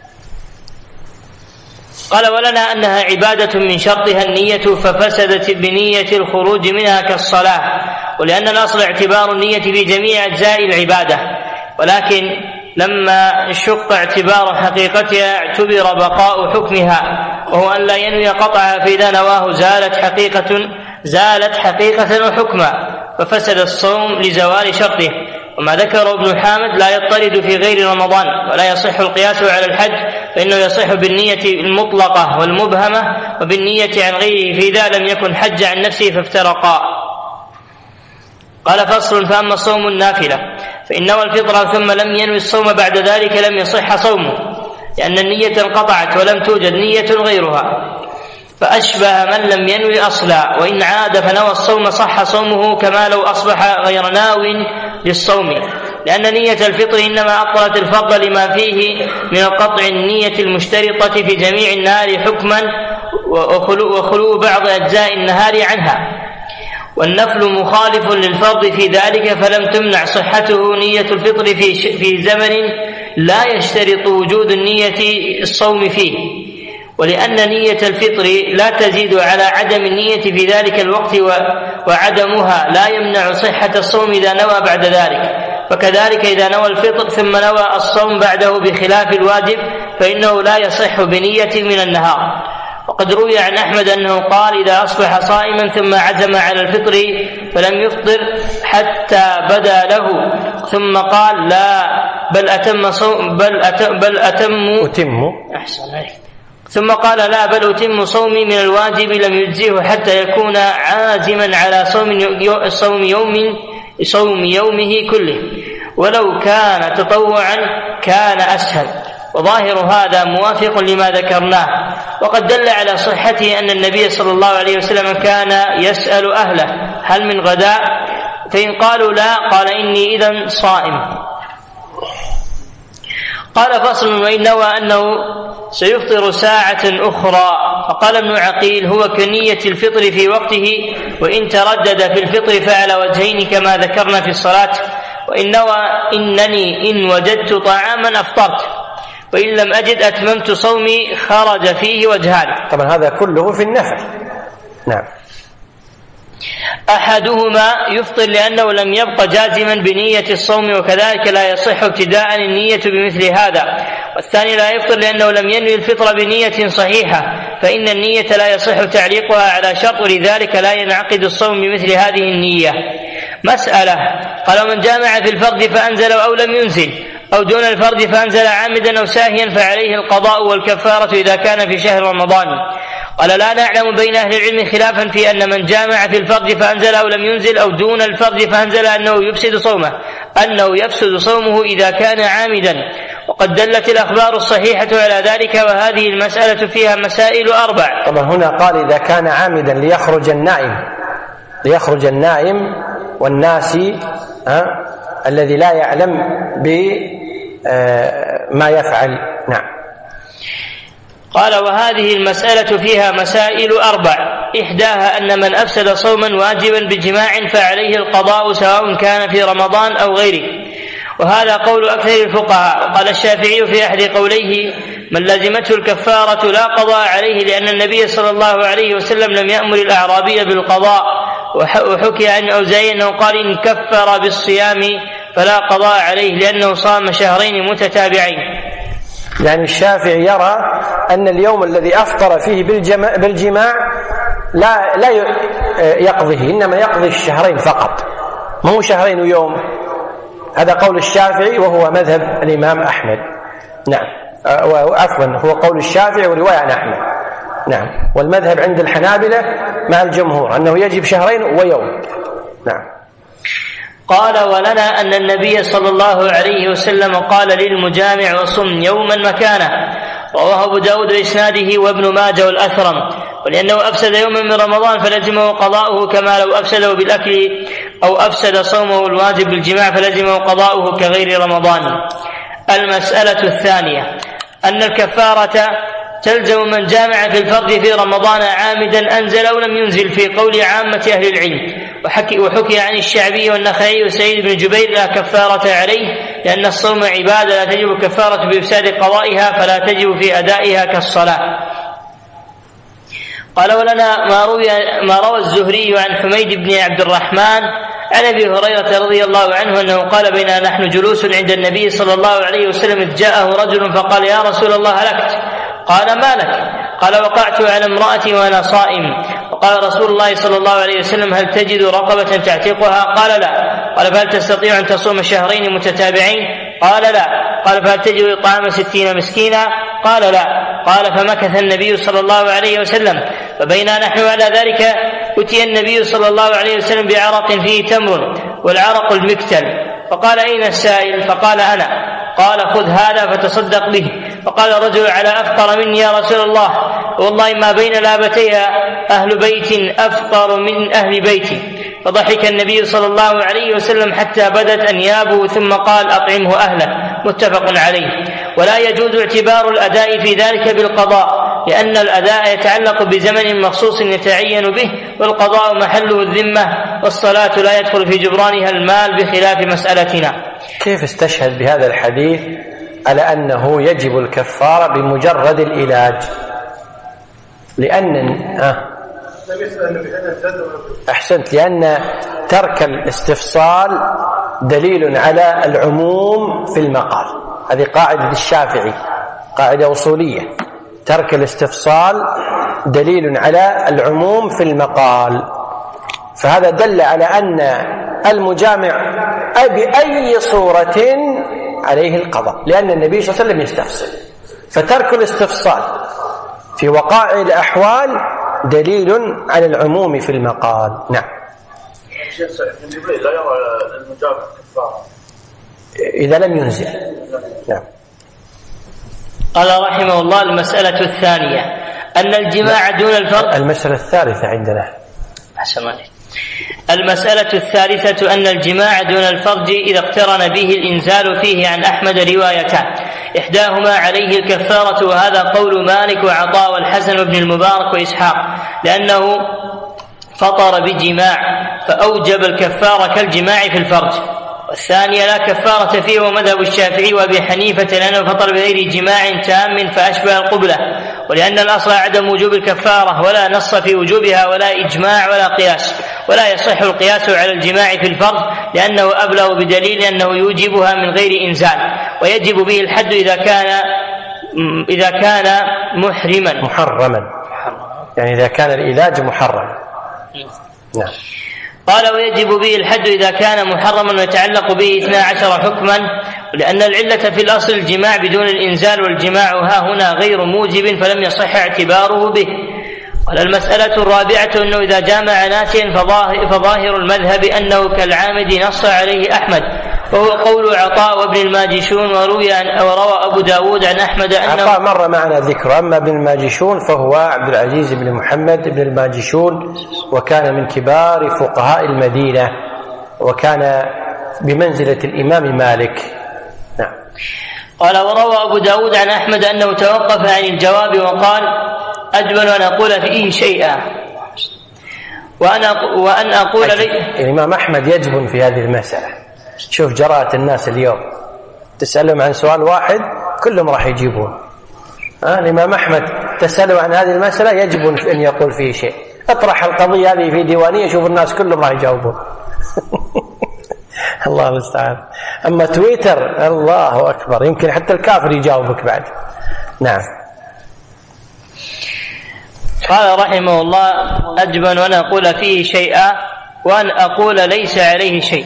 قال ولنا أنها عبادة من شرطها النية ففسدت بنية الخروج منها كالصلاة، ولأن الأصل اعتبار النية في جميع أجزاء العبادة، ولكن لما شق اعتبار حقيقتها اعتبر بقاء حكمها، وهو أن لا ينوي قطعها، فإذا نواه زالت حقيقة وحكما ففسد الصوم لزوال شرطه. وما ذكر ابن حامد لا يضطرد في غير رمضان، ولا يصح القياس على الحج، فإنه يصح بالنية المطلقة والمبهمة وبالنية عن غيره، فإذا لم يكن حج عن نفسه فافترقا. قال فصل فأما الصوم النافلة فإن نوى الفطر ثم لم ينوي الصوم بعد ذلك لم يصح صومه، لأن النية انقطعت ولم توجد نية غيرها، فأشبه من لم ينوي أصلا. وإن عاد فنوى الصوم صح صومه كما لو أصبح غير ناو للصوم، لأن نية الفطر إنما أبطلت الفضل لما فيه من القطع النية المشترطة في جميع النهار حكما وخلو بعض أجزاء النهار عنها، والنفل مخالف للفرض في ذلك، فلم تمنع صحته نية الفطر في زمن لا يشترط وجود النية الصوم فيه، ولأن نية الفطر لا تزيد على عدم النية في ذلك الوقت، وعدمها لا يمنع صحة الصوم إذا نوى بعد ذلك. فكذلك إذا نوى الفطر ثم نوى الصوم بعده بخلاف الواجب فإنه لا يصح بنية من النهار. وقد روي عن أحمد أنه قال إذا أصبح صائما ثم عزم على الفطر فلم يفطر حتى بدا له ثم قال لا بل أتم ثم قال لا بل أتم صومي من الواجب لم يجزيه حتى يكون عازما على صوم يومه كله ولو كان تطوعا كان أسهل. وظاهر هذا موافق لما ذكرناه، وقد دل على صحته أن النبي صلى الله عليه وسلم كان يسأل أهله هل من غداء، فإن قالوا لا قال إني إذن صائم. قال فصل وإن نوى أنه سيفطر ساعة أخرى، فقال ابن عقيل هو كنية الفطر في وقته، وإن تردد في الفطر فعلى وجهين كما ذكرنا في الصلاة. وإن نوى إنني إن وجدت طعاما أفطرت وإن لم أجد أتممت صومي خرج فيه وجهان. طبعا هذا كله في النفل. نعم. أحدهما يفطر لأنه لم يبق جازما بنية الصوم، وكذلك لا يصح ابتداء النية بمثل هذا. والثاني لا يفطر لأنه لم ينوي الفطر بنية صحيحة، فإن النية لا يصح تعليقها على شرط، لذلك لا ينعقد الصوم بمثل هذه النية. مسألة. قال من جامع في الفرض فأنزل أو لم ينزل أو دون الفرض فأنزل عامدا أو ساهيا فعليه القضاء والكفارة إذا كان في شهر رمضان. قال لا نعلم بين أهل العلم خلافا في أن من جامع في الفرض فأنزل أو لم ينزل أو دون الفرض فأنزل أنه يفسد صومه إذا كان عامدا، وقد دلت الأخبار الصحيحة على ذلك، وهذه المسألة فيها مسائل 4. طبعا هنا قال إذا كان عامدا ليخرج النائم والناسي الذي لا يعلم بما يفعل. نعم. قال وهذه المسألة فيها مسائل 4، إحداها أن من أفسد صوما واجبا بجماع فعليه القضاء سواء كان في رمضان أو غيره، وهذا قول أكثر الفقهاء. وقال الشافعي في أحد قوليه من لزمته الكفارة لا قضاء عليه، لأن النبي صلى الله عليه وسلم لم يأمر الأعرابي بالقضاء. وحكي عن الأوزاعي أنه قال إن كفر بالصيام فلا قضاء عليه لأنه صام شهرين متتابعين. يعني الشافعي يرى أن اليوم الذي أفطر فيه بالجماع لا يقضيه، إنما يقضي الشهرين فقط، ما هو شهرين ويوم. هذا قول الشافعي وهو مذهب الإمام أحمد. نعم. عفوا هو قول الشافعي ورواية عن أحمد. نعم. والمذهب عند الحنابلة مع الجمهور أنه يجب شهرين ويوم. نعم. قال ولنا أن النبي صلى الله عليه وسلم قال للمجامع وصم يوما مكانه، رواه أبو داود بإسناده وابن ماجه والأثرم. ولأنه أفسد يوما من رمضان فلزمه قضاؤه كما لو أفسده بالأكل أو أفسد صومه الواجب بالجماع فلزمه قضاؤه كغير رمضان. المسألة الثانية أن الكفارة تلزم من جامع في الفرض في رمضان عامدا أنزل أو لم ينزل، في قول عامة أهل العلم. وحكي عن الشعبي والنخعي وسعيد بن جبير لا كفارة عليه، لأن الصوم عبادة لا تجب كفارة بإفساد قضائها فلا تجب في أدائها كالصلاة. قال ولنا ما روى الزهري عن حميد بن عبد الرحمن عن أبي هريرة رضي الله عنه أنه قال بينما نحن جلوس عند النبي صلى الله عليه وسلم إذ جاءه رجل فقال يا رسول الله هلكت. قال ما لك؟ قال وقعت على امرأتي وأنا صائم. وقال رسول الله صلى الله عليه وسلم هل تجد رقبة تعتقها؟ قال لا. قال فهل تستطيع أن تصوم شهرين متتابعين؟ قال لا. قال فهل تجد إطعام 60 مسكينا؟ قال لا. قال فمكث النبي صلى الله عليه وسلم، فبينا نحن على ذلك أتي النبي صلى الله عليه وسلم بعرق فيه تمر والعرق المكتل، فقال أين السائل؟ فقال أنا. قال خذ هذا فتصدق به. فقال الرجل على أفقر مني يا رسول الله؟ والله ما بين لابتيها أهل بيت أفقر من أهل بيتي. فضحك النبي صلى الله عليه وسلم حتى بدت أنيابه ثم قال أطعمه أهله، متفق عليه. ولا يجوز اعتبار الأداء في ذلك بالقضاء، لأن الأداء يتعلق بزمن مخصوص يتعين به، والقضاء محله الذمة، والصلاة لا يدخل في جبرانها المال بخلاف مسألتنا. كيف استشهد بهذا الحديث على أنه يجب الكفارة بمجرد العلاج؟ لأن أحسنت، لأن ترك الاستفصال دليل على العموم في المقال. هذه قاعدة الشافعي، قاعدة أصولية. ترك الاستفصال دليل على العموم في المقال، فهذا دل على أن المجامع بأي صورة عليه القضاء، لأن النبي صلى الله عليه وسلم يستفصل، فترك الاستفصال في وقائع الأحوال دليل على العموم في المقال. نعم. جبريل لا يرى المجامع كفارة إذا لم ينزل. نعم. قال رحمه الله: المسألة الثانية أن الجماع دون الفرج. المسألة الثالثة عندنا. أحسن عليك. المسألة الثالثة أن الجماع دون الفرج إذا اقترن به الإنزال فيه عن أحمد روايتان، إحداهما عليه الكفارة، وهذا قول مالك وعطاء والحسن بن المبارك وإسحاق، لأنه فطر بجماع فأوجب الكفارة كالجماع في الفرج. والثانية لا كفارة فيه ومذهب الشافعي وأبي حنيفة، لأنه فطر بغير جماع تام فأشبه القبلة، ولأن الأصل عدم وجوب الكفارة، ولا نص في وجوبها ولا إجماع ولا قياس، ولا يصح القياس على الجماع في الفرج لأنه أبلغ بدليل أنه يوجبها من غير إنزال، ويجب به الحد إذا كان محرما، يعني إذا كان العلاج محرم. نعم. قال: ويجب به الحد إذا كان محرما ويتعلق به 12 حكما، لأن العلة في الأصل الجماع بدون الإنزال، والجماع ها هنا غير موجب فلم يصح اعتباره به. قال: المسألة الرابعة أنه إذا جامع ناسيا فظاهر المذهب أنه كالعامد نص عليه أحمد، وهو قول عطاء وابن الماجشون، وروى أبو داود عن أحمد أنه عطاء مر معنا ذكر. أما ابن الماجشون فهو عبد العزيز بن محمد بن الماجشون، وكان من كبار فقهاء المدينة، وكان بمنزلة الإمام مالك. نعم. قال: وروى أبو داود عن أحمد أنه توقف عن الجواب وقال: أجبن أن أقول فيه شيئا وأن أقول الإمام أحمد يجبن في هذه المسألة. شوف جراءة الناس اليوم، تسألهم عن سؤال واحد كلهم راح يجيبون. الإمام أحمد تسألوا عن هذه المسألة يجبن أن يقول فيه شيء. اطرح القضية هذه في ديوانية، شوف الناس كلهم راح يجاوبون. الله المستعان. أما تويتر الله أكبر، يمكن حتى الكافر يجاوبك بعد. نعم. قال رحمه الله: أجبن أن أقول فيه شيئا وأن أقول ليس عليه شيء.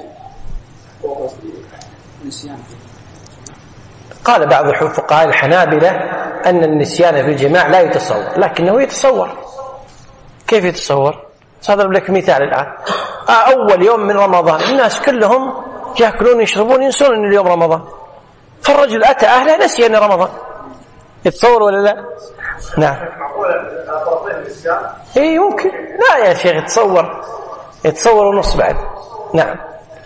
قال بعض فقهاء الحنابلة أن النسيان في الجماع لا يتصور، لكنه يتصور. كيف يتصور؟ صدر لك مثال الآن. أول يوم من رمضان الناس كلهم يأكلون يشربون ينسون أن اليوم رمضان، فالرجل أتى أهله نسي أن رمضان. يتصور ولا لا؟ نعم. إيه يمكن. لا يا شيخ، يتصور ونص بعد. نعم.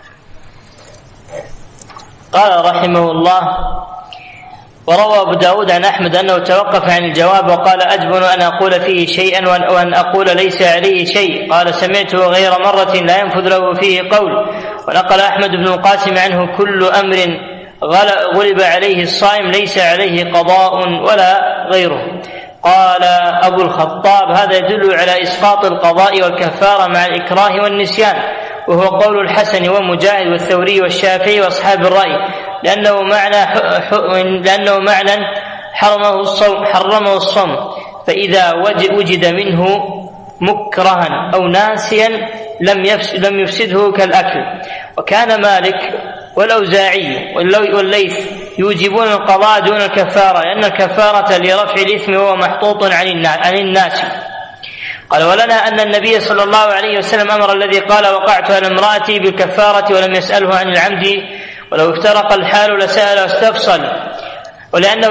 قال رحمه الله: وروى أبو داود عن أحمد أنه توقف عن الجواب وقال: أجبن أن أقول فيه شيئا وأن أقول ليس عليه شيء. قال: سمعته غير مرة لا ينفذ له فيه قول. ونقل أحمد بن القاسم عنه: كل أمر غلب عليه الصائم ليس عليه قضاء ولا غيره. قال أبو الخطاب: هذا يدل على إسقاط القضاء والكفارة مع الإكراه والنسيان، وهو قول الحسن ومجاهد والثوري والشافعي وأصحاب الرأي، لأنه معنى حرمه الصوم، فإذا وجد منه مكرها أو ناسيا لم يفسده كالأكل. وكان مالك والأوزاعي والليث يوجبون القضاء دون الكفارة، لأن الكفارة لرفع الإثم وهو محطوط عن الناس. قال: ولنا أن النبي صلى الله عليه وسلم أمر الذي قال: وقعت على امرأتي بالكفارة ولم يسأله عن العمد، ولو افترق الحال لسأل واستفصل، ولأنه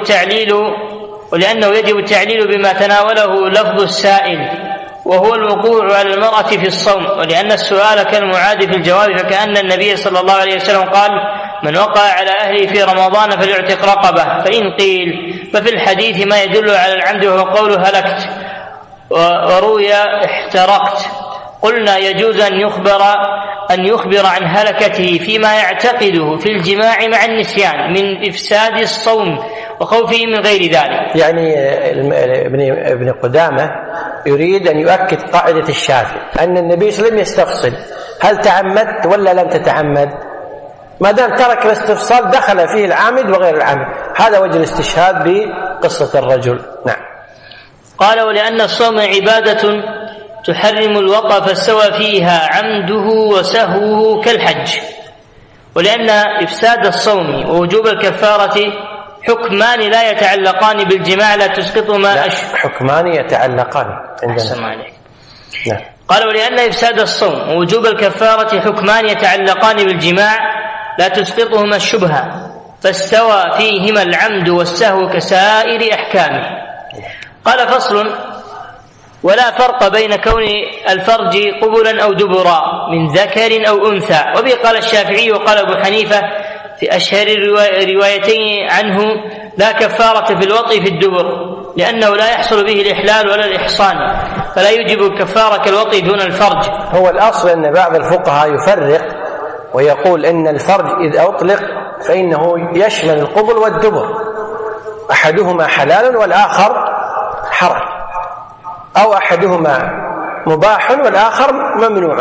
يجب التعليل بما تناوله لفظ السائل، وهو الوقوع على المرأة في الصوم، ولأن السؤال كالمعاد في الجواب، فكأن النبي صلى الله عليه وسلم قال: من وقع على أهله في رمضان فليعتق رقبة. فإن قيل ففي الحديث ما يدل على العمد، وهو قوله هلكت، وروي احترقت. قلنا: يجوز أن يخبر عن هلكته فيما يعتقده في الجماع مع النسيان من إفساد الصوم وخوفه من غير ذلك. يعني ابن قدامة يريد أن يؤكد قاعدة الشافعي أن النبي صلى الله عليه وسلم يستفصل هل تعمدت ولا لم تتعمد. ما دام ترك الاستفصال دخل فيه العامد وغير العامد. هذا وجه الاستشهاد بقصة الرجل. نعم. قال: ولأن الصوم عبادة تحرم الوطأ فاستوى فيها عمده وسهوه كالحج، ولأن إفساد الصوم ووجوب الكفارة حكمان لا يتعلقان بالجماع لا تسقطهما حكمان يتعلقان عندنا. نعم. قال: ولأن إفساد الصوم ووجوب الكفارة حكمان يتعلقان بالجماع لا تسقطهما الشبهة، فاستوى فيهما العمد والسهو كسائر أحكامه. قال: فصل: ولا فرق بين كون الفرج قبلا أو دبرا من ذكر أو أنثى. وبه قال الشافعي وقال أبو حنيفة في أشهر الروايتين عنه: لا كفارة في الوطء في الدبر، لأنه لا يحصل به الإحلال ولا الإحصان، فلا يجب الكفارة كالوطء دون الفرج. هو الأصل أن بعض الفقهاء يفرق ويقول إن الفرج إذا أطلق فإنه يشمل القبل والدبر، أحدهما حلال والآخر حرام، أو أحدهما مباح والآخر ممنوع،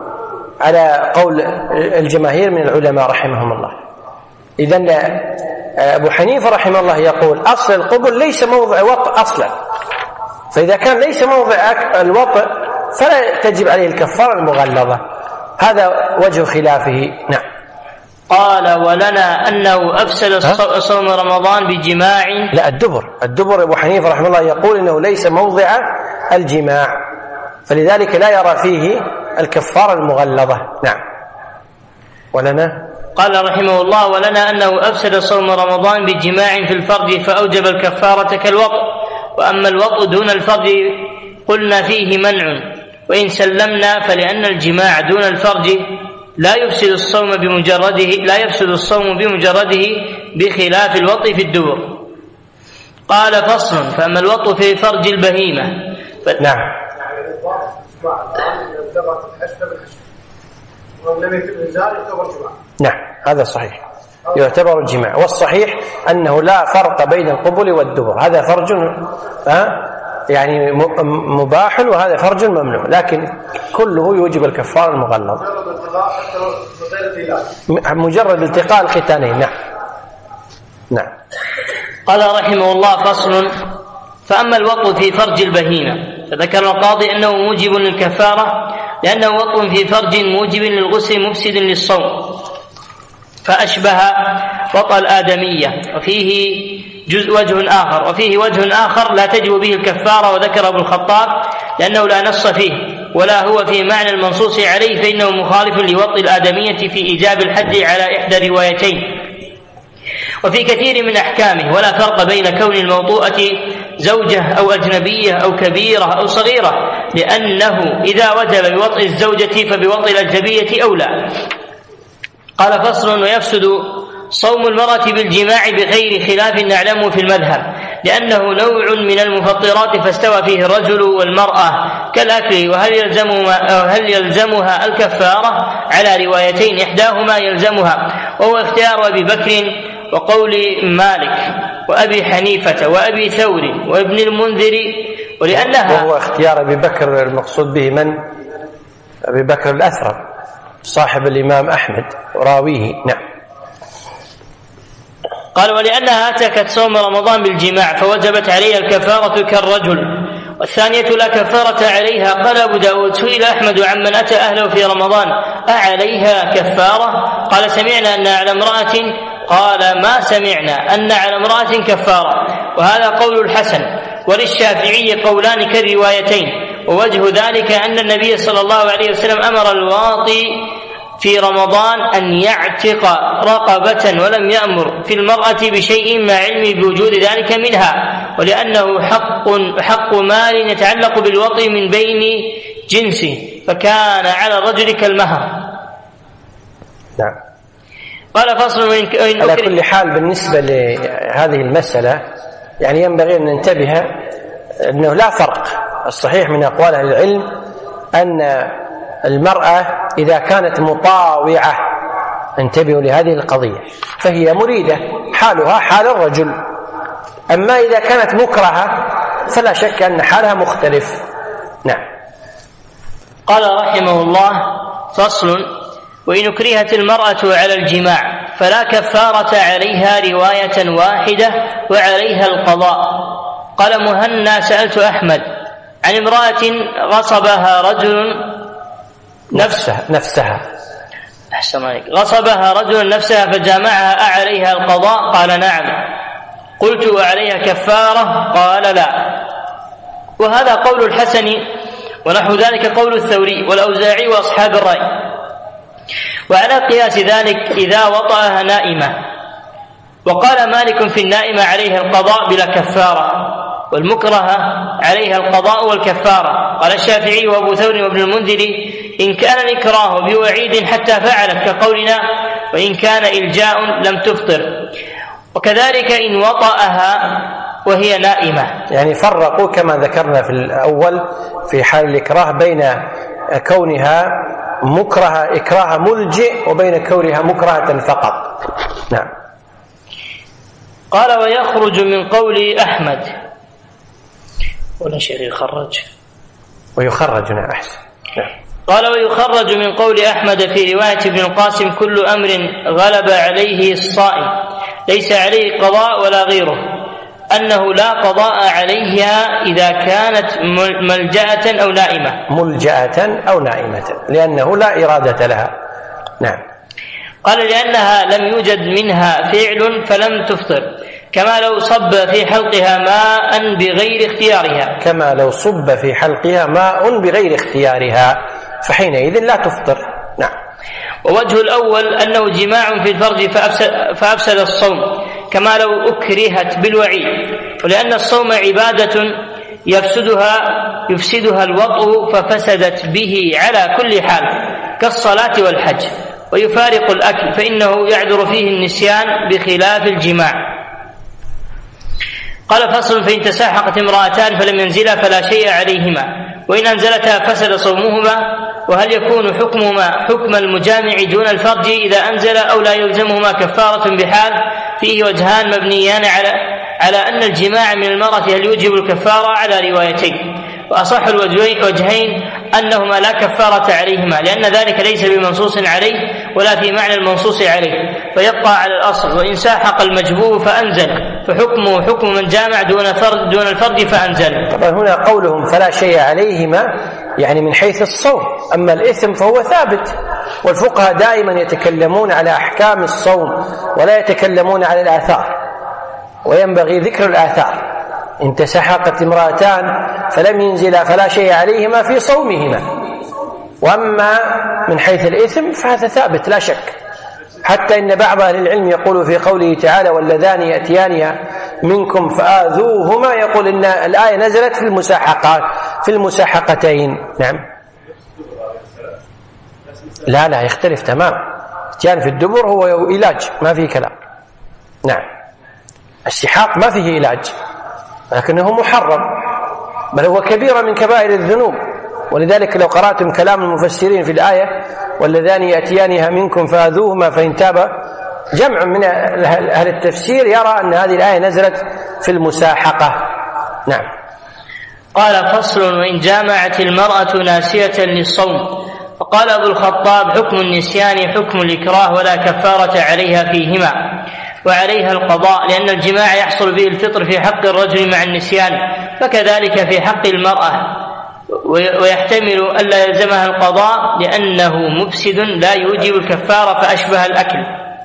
على قول الجماهير من العلماء رحمهم الله. إذن أبو حنيفة رحمه الله يقول أصل القبل ليس موضع وطء أصلا، فإذا كان ليس موضع الوطء فلا تجب عليه الكفارة المغلظة. هذا وجه خلافه. نعم. قال: ولنا أنه أفسد صوم رمضان بجماع. لا، الدبر أبو حنيفة رحمه الله يقول إنه ليس موضع الجماع، فلذلك لا يرى فيه الكفارة المغلظة. نعم. ولنا قال رحمه الله: ولنا أنه أفسد صوم رمضان بجماع في الفرج فأوجب الكفارة كالوطء، وأما الوطء دون الفرج قلنا فيه منع، وإن سلمنا فلأن الجماع دون الفرج لا يفسد الصوم بمجرده بخلاف الوطء في الدبر. قال: فصل: فأما الوطء في فرج البهيمة نعم. نعم، هذا صحيح، يعتبر الجماع. والصحيح أنه لا فرق بين القبل والدبر، هذا فرج يعني مباح وهذا فرج ممنوع، لكن كله يوجب الكفارة المغلظة مجرد التقاء الختانين. نعم. نعم. قال رحمه الله: فصل: فأما الوطء في فرج البهيمة فذكر القاضي أنه موجب للكفارة، لأنه وطء في فرج موجب للغسل مفسد للصوم، فأشبه وطأ الآدمية. وفيه وجه آخر لا تجب به الكفارة، وذكر ابن الخطاب لأنه لا نص فيه ولا هو في معنى المنصوص عليه، فإنه مخالف لوطء الآدمية في إيجاب الحد على إحدى روايتين وفي كثير من أحكامه. ولا فرق بين كون الموطوءة زوجة أو أجنبية أو كبيرة أو صغيرة، لأنه إذا وجب بوطء الزوجة فبوطء الأجنبية أولى. قال: فصل: ويفسد صوم المرأة بالجماع بغير خلاف نعلمه في المذهب، لأنه نوع من المفطرات فاستوى فيه الرجل والمرأة كالأكل. وهل يلزمها الكفارة؟ على روايتين، إحداهما يلزمها وهو اختيار أبي بكر وقول مالك وأبي حنيفة وأبي ثور وابن المنذر، ولأنها وهو اختيار أبي بكر المقصود به من؟ أبي بكر الأثرم صاحب الإمام أحمد راويه. نعم. قال: ولأنها أتكت صوم رمضان بالجماع فوجبت عليها الكفارة كالرجل، والثانية لا كفارة عليها. قال أبو داود: سئل أحمد عمن أتى أهله في رمضان أعليها كفارة؟ قال: سمعنا أن على امرأة. قال: ما سمعنا أن على امرأة كفارة. وهذا قول الحسن. وللشافعي قولان كالروايتين، ووجه ذلك أن النبي صلى الله عليه وسلم أمر الواطي في رمضان أن يعتق رقبة، ولم يأمر في المرأة بشيء مع علم بوجود ذلك منها، ولأنه حق مال يتعلق بالوطي من بين جنسه، فكان على الرجل كالمهر. نعم. قال: فصل: على كل حال بالنسبة لهذه المسألة يعني ينبغي أن ننتبه أنه لا فرق. الصحيح من أقوال أهل العلم أن المرأة إذا كانت مطاوعة، انتبهوا لهذه القضية، فهي مريدة حالها حال الرجل. أما إذا كانت مكرهة فلا شك أن حالها مختلف. نعم. قال رحمه الله: فصل: وإن أكرهت المرأة على الجماع فلا كفارة عليها رواية واحدة وعليها القضاء، قال مهنا سألت أحمد عن امرأة غصبها رجل غصبها رجل نفسها فجامعها أعليها القضاء؟ قال نعم. قلت وعليها كفارة؟ قال لا. وهذا قول الحسن، ونحو ذلك قول الثوري والأوزاعي وأصحاب الرأي. وعلى قياس ذلك إذا وطأها نائمة. وقال مالك في النائمة عليها القضاء بلا كفارة، والمكرهة عليها القضاء والكفارة. قال الشافعي وأبو ثور وابن المنذر إن كان الإكراه بوعيد حتى فعلت كقولنا، وإن كان إلجاء لم تفطر. وكذلك إن وطأها وهي نائمة. يعني فرقوا كما ذكرنا في الأول في حال الإكراه بين كونها مكرهة إكراه ملجئ وبين كونها مكرهة فقط. نعم. قال ويخرج من قول أحمد ولا شيء يخرج ويخرج. نعم أحسن. نعم. قال ويخرج من قول أحمد في رواية ابن القاسم كل أمر غلب عليه الصائم ليس عليه قضاء ولا غيره، أنه لا قضاء عليها إذا كانت ملجأة أو نائمة. ملجأة أو نائمة لأنه لا إرادة لها. نعم. قال لأنها لم يوجد منها فعل فلم تفطر، كما لو صب في حلقها ماء بغير اختيارها. كما لو صب في حلقها ماء بغير اختيارها فحينئذ لا تفطر. نعم. ووجه الأول أنه جماع في الفرج فأفسد الصوم، كما لو أكرهت بالوعيد، ولأن الصوم عبادة يفسدها الوطء ففسدت به على كل حال كالصلاة والحج. ويفارق الأكل فإنه يعذر فيه النسيان بخلاف الجماع. قال فصل فإن تساحقت امرأتان فلم ينزلا فلا شيء عليهما، وإن أنزلتا فسد صومهما. وهل يكون حكمهما حكم المجامع دون الفرج إذا أنزل أو لا يلزمهما كفارة بحال؟ فيه وجهان مبنيان على أن الجماع من المرأة هل يوجب الكفارة على روايتين، وأصح الوجهين أنهما لا كفارة عليهما، لأن ذلك ليس بمنصوص عليه ولا في معنى المنصوص عليه، فيبقى على الأصل. وإن ساحق المجبور فأنزل فحكمه حكم من جامع دون الفرج فأنزل. طبعا هنا قولهم فلا شيء عليهما يعني من حيث الصوم، أما الإثم فهو ثابت، والفقهاء دائما يتكلمون على أحكام الصوم ولا يتكلمون على الآثار، وينبغي ذكر الآثار. إن تسحقت امرأتان فلم ينزلا فلا شيء عليهما في صومهما، وأما من حيث الإثم فهذا ثابت لا شك، حتى إن بعض أهل العلم يقول في قوله تعالى واللذان يأتيانها منكم فآذوهما، يقول إن الآية نزلت في المساحقتين. نعم. لا يختلف تمام. كان في الدبر هو علاج ما فيه كلام. نعم. السحاق ما فيه علاج لكنه محرم، بل هو كبيرة من كبائر الذنوب. ولذلك لو قرأتم كلام المفسرين في الآية واللذان يأتيانها منكم فآذوهما فإن تابا، جمع من أهل التفسير يرى أن هذه الآية نزلت في المساحقة. نعم. قال فصل وإن جامعت المرأة ناسية للصوم. فقال أبو الخطاب حكم النسيان حكم الإكراه ولا كفارة عليها فيهما، وعليها القضاء، لأن الجماع يحصل به الفطر في حق الرجل مع النسيان، فكذلك في حق المرأة، ويحتمل ألا يلزمها القضاء لأنه مفسد لا يوجب الكفارة فأشبه الأكل.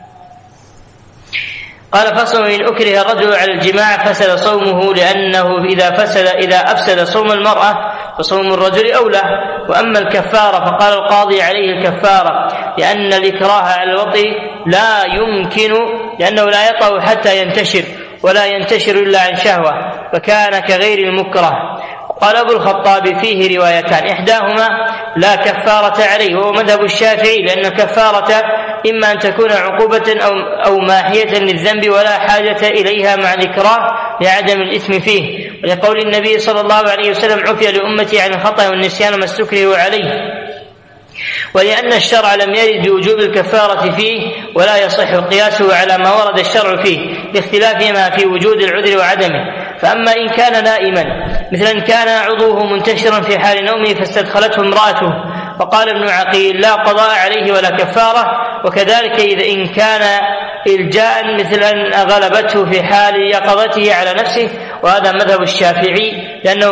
قال فصل إن أكره الرجل على الجماع فسد صومه، لأنه إذا أفسد صوم المرأة فصوم الرجل أولى. وأما الكفارة فقال القاضي عليه الكفارة، لأن الإكراه على الوطء لا يمكن، لأنه لا يطأ حتى ينتشر، ولا ينتشر إلا عن شهوة، فكان كغير المكره. قال أبو الخطاب فيه روايتان، إحداهما لا كفارة عليه وهو مذهب الشافعي، لأن الكفارة إما أن تكون عقوبة أو ماحية للذنب ولا حاجة إليها مع الإكراه لعدم الإثم فيه، ولقول النبي صلى الله عليه وسلم عفي لأمتي عن الخطأ والنسيان ما استكرهوا عليه، ولأن الشرع لم يرد بوجوب الكفارة فيه ولا يصح قياسه على ما ورد الشرع فيه لاختلافهما في وجود العذر وعدمه. فأما إن كان نائما مثل إن كان عضوه منتشرا في حال نومه فاستدخلته امرأته فقال ابن عقيل لا قضاء عليه ولا كفارة. وكذلك إذا إن كان إلجاء مثل أن غلبته في حال يقظته على نفسه، وهذا مذهب الشافعي لأنه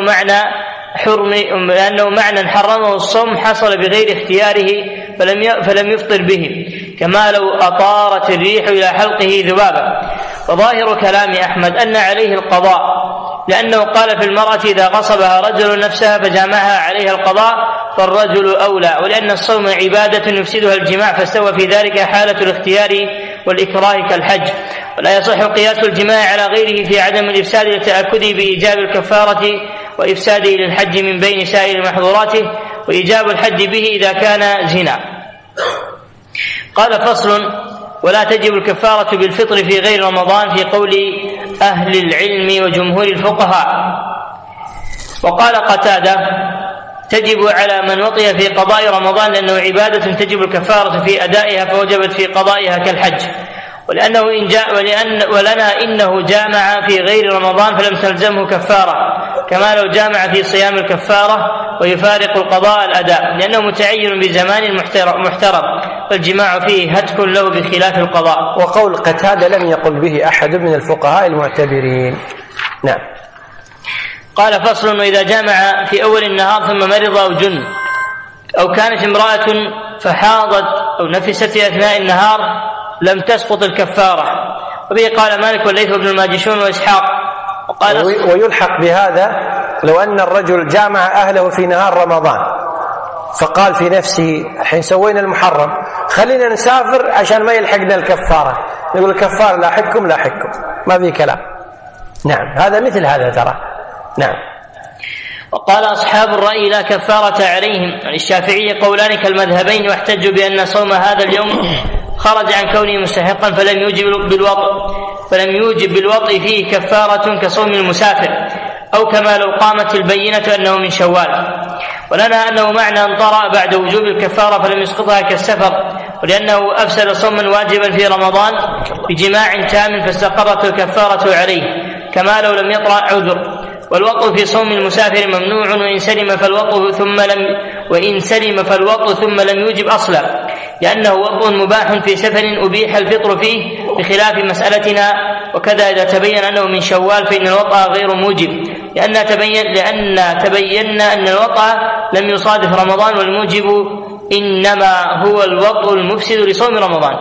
معنى حرمه الصوم حصل بغير اختياره فلم يفطر به، كما لو أطارت الريح إلى حلقه ذبابا. وظاهر كلام أحمد أن عليه القضاء، لأنه قال في المرأة إذا غصبها رجل نفسها فجامعها عليها القضاء فالرجل أولى، ولأن الصوم عبادة يفسدها الجماع فاستوى في ذلك حالة الاختيار والإكراه كالحج. ولا يصح قياس الجماع على غيره في عدم الإفساد للتأكد بإيجاب الكفارة وإفساده للحج من بين سائر محظوراته، وإيجاب الحج به إذا كان زنا. قال فصل: ولا تجب الكفارة بالفطر في غير رمضان في قول أهل العلم وجمهور الفقهاء. وقال قتادة: تجب على من وطئ في قضاء رمضان لأنه عبادة تجب الكفارة في أدائها فوجبت في قضائها كالحج، ولنا إنه جامع في غير رمضان فلم تلزمه كفارة، كما لو جامع في صيام الكفارة ويفارق القضاء الأداء، لأنه متعين بزمان محترم فالجماع فيه هتك له بخلاف القضاء. وقول قتادة لم يقل به أحد من الفقهاء المعتبرين. نعم. قال فصل: وإذا جامع في أول النهار ثم مرض أو جن أو كانت امرأة فحاضت أو نفست في أثناء النهار لم تسقط الكفارة. وبه قال مالك والليث بن الماجشون وإسحاق. ويلحق بهذا لو أن الرجل جامع أهله في نهار رمضان فقال في نفسه الحين سوينا المحرم خلينا نسافر عشان ما يلحقنا الكفارة، يقول الكفارة لاحقكم ما في كلام. نعم، هذا مثل هذا ترى. نعم. وقال أصحاب الرأي لا كفارة عليهم. الشافعي قولان كالمذهبين، واحتجوا بأن صوم هذا اليوم خرج عن كونه مستحقا فلم يوجب بالوطء فيه كفارة كصوم المسافر، أو كما لو قامت البينة أنه من شوال. ولنا أنه معنى أن طرأ بعد وجوب الكفارة فلم يسقطها كالسفر، ولأنه أفسد صوما واجبا في رمضان بجماع تام فاستقرت الكفارة عليه، كما لو لم يطرأ عذر. والوطء في صوم المسافر ممنوع وإن سلم فالوطء ثم لم يوجب أصلا، لأنه وطء مباح في سفر أبيح الفطر فيه بخلاف مسألتنا. وكذا إذا تبين أنه من شوال فإن الوطء غير موجب، لأن تبينا أن الوطء لم يصادف رمضان، والموجب إنما هو الوطء المفسد لصوم رمضان.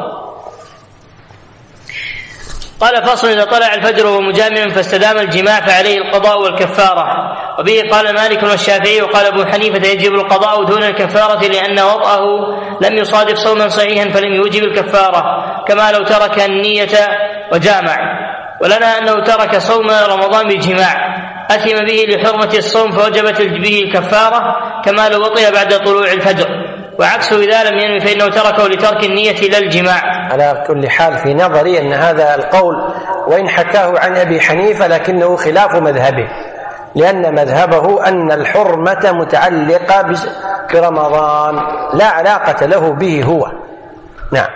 قال فصل: إذا طلع الفجر وهو مجامع فاستدام الجماع فعليه القضاء والكفارة. وبه قال مالك والشافعي وقال أبو حنيفة يجب القضاء دون الكفارة، لأن وطأه لم يصادف صوما صحيحا فلم يوجب الكفارة، كما لو ترك النية وجامع. ولنا أنه ترك صوم رمضان بالجماع أثم به لحرمة الصوم فوجبت به الكفارة، كما لو وطئ بعد طلوع الفجر. وعكسه إذا لم ينوي فإنه تركه لترك النية لا الجماع. على كل حال في نظري أن هذا القول وإن حكاه عن أبي حنيفة لكنه خلاف مذهبه، لأن مذهبه أن الحرمة متعلقة برمضان لا علاقة له به هو. نعم.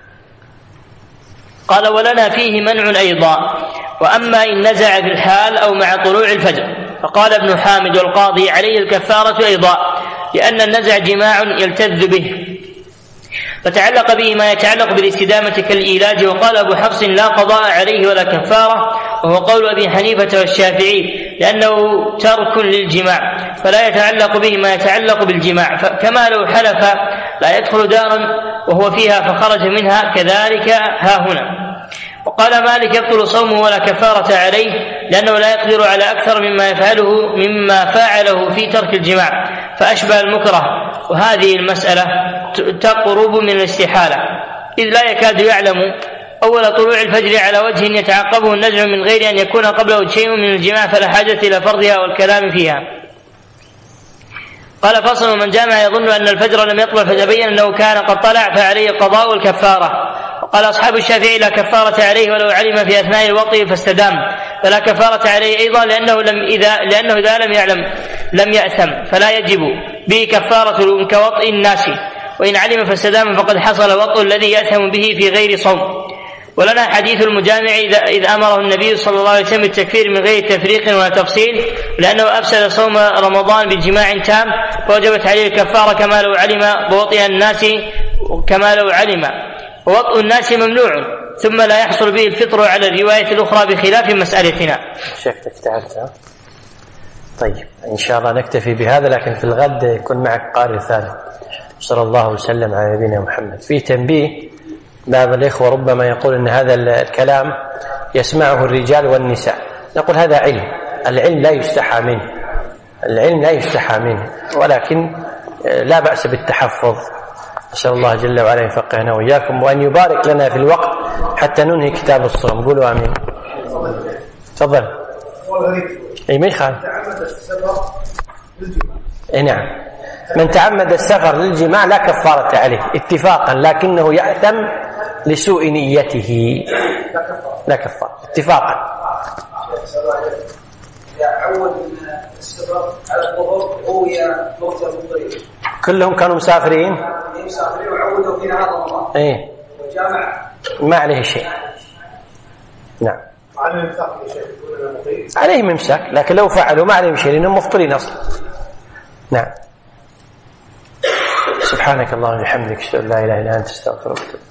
قال: ولنا فيه منع أيضا، وأما إن نزع في الحال أو مع طلوع الفجر. فقال ابن حامد والقاضي عليه الكفارة أيضا، لأن النزع جماع يلتذ به فتعلق به ما يتعلق بالاستدامة كالإيلاج. وقال أبو حفص: لا قضاء عليه ولا كفارة، وهو قول أبي حنيفة والشافعي، لأنه ترك للجماع فلا يتعلق به ما يتعلق بالجماع، كما لو حلف لا يدخل دارا وهو فيها فخرج منها كذلك ها هنا. وقال مالك: يبطل صومه ولا كفارة عليه، لأنه لا يقدر على أكثر مما فعله في ترك الجماع فأشبه المكره. وهذه المسألة تقرب من الاستحالة، إذ لا يكاد يعلم أول طلوع الفجر على وجه يتعقبه النزع من غير أن يكون قبله شيء من الجماع، فلا حاجة إلى فرضها والكلام فيها. قال فصل: من جامع يظن أن الفجر لم يطلع فتبين أنه كان قد طلع فعليه القضاء والكفارة. وقال أصحاب الشافعي: لا كفارة عليه ولو علم في أثناء الوطء فاستدام، فلا كفارة عليه أيضا، لأنه إذا لم يعلم لم يأثم فلا يجب به كفارة كوطء الناس، وإن علم فاستدام فقد حصل وطء الذي يأثم به في غير صوم. ولنا حديث المجامع إذ أمره النبي صلى الله عليه وسلم بالتكفير من غير تفريق ولا تفصيل، لأنه أفسد صوم رمضان بجماع تام، فوجبت عليه الكفارة كما لو علم بوطئ الناس، كما لو علم ووطئ الناس ممنوع، ثم لا يحصل به الفطر على الرواية الأخرى بخلاف مسألتنا. شكلك تعبت. طيب إن شاء الله نكتفي بهذا، لكن في الغد يكون معك قارئ ثالث. صلى الله وسلم على نبينا محمد. في تنبيه، بعض الإخوة ربما يقول أن هذا الكلام يسمعه الرجال والنساء. نقول هذا علم، العلم لا يستحى منه، العلم لا يستحى منه، ولكن لا بأس بالتحفظ. أسأل الله جل وعلا يفقهنا وإياكم، وأن يبارك لنا في الوقت حتى ننهي كتاب الصوم. قولوا آمين. تفضل. أي ما يخالف. نعم، من تعمد السفر للجماع لا كفارة عليه اتفاقا، لكنه يأثم لسوء نيته. لا كفارة اتفاقا. كلهم كانوا مسافرين وعودوا في نهار رمضان. ايه ما عليه شيء. نعم عليه ممسك، لكن لو فعلوا ما عليهم شيء لأنهم مفطرين أصلا. نعم. سبحانك اللهم وبحمدك، اشهد ان لا اله الا انت، استغفرك.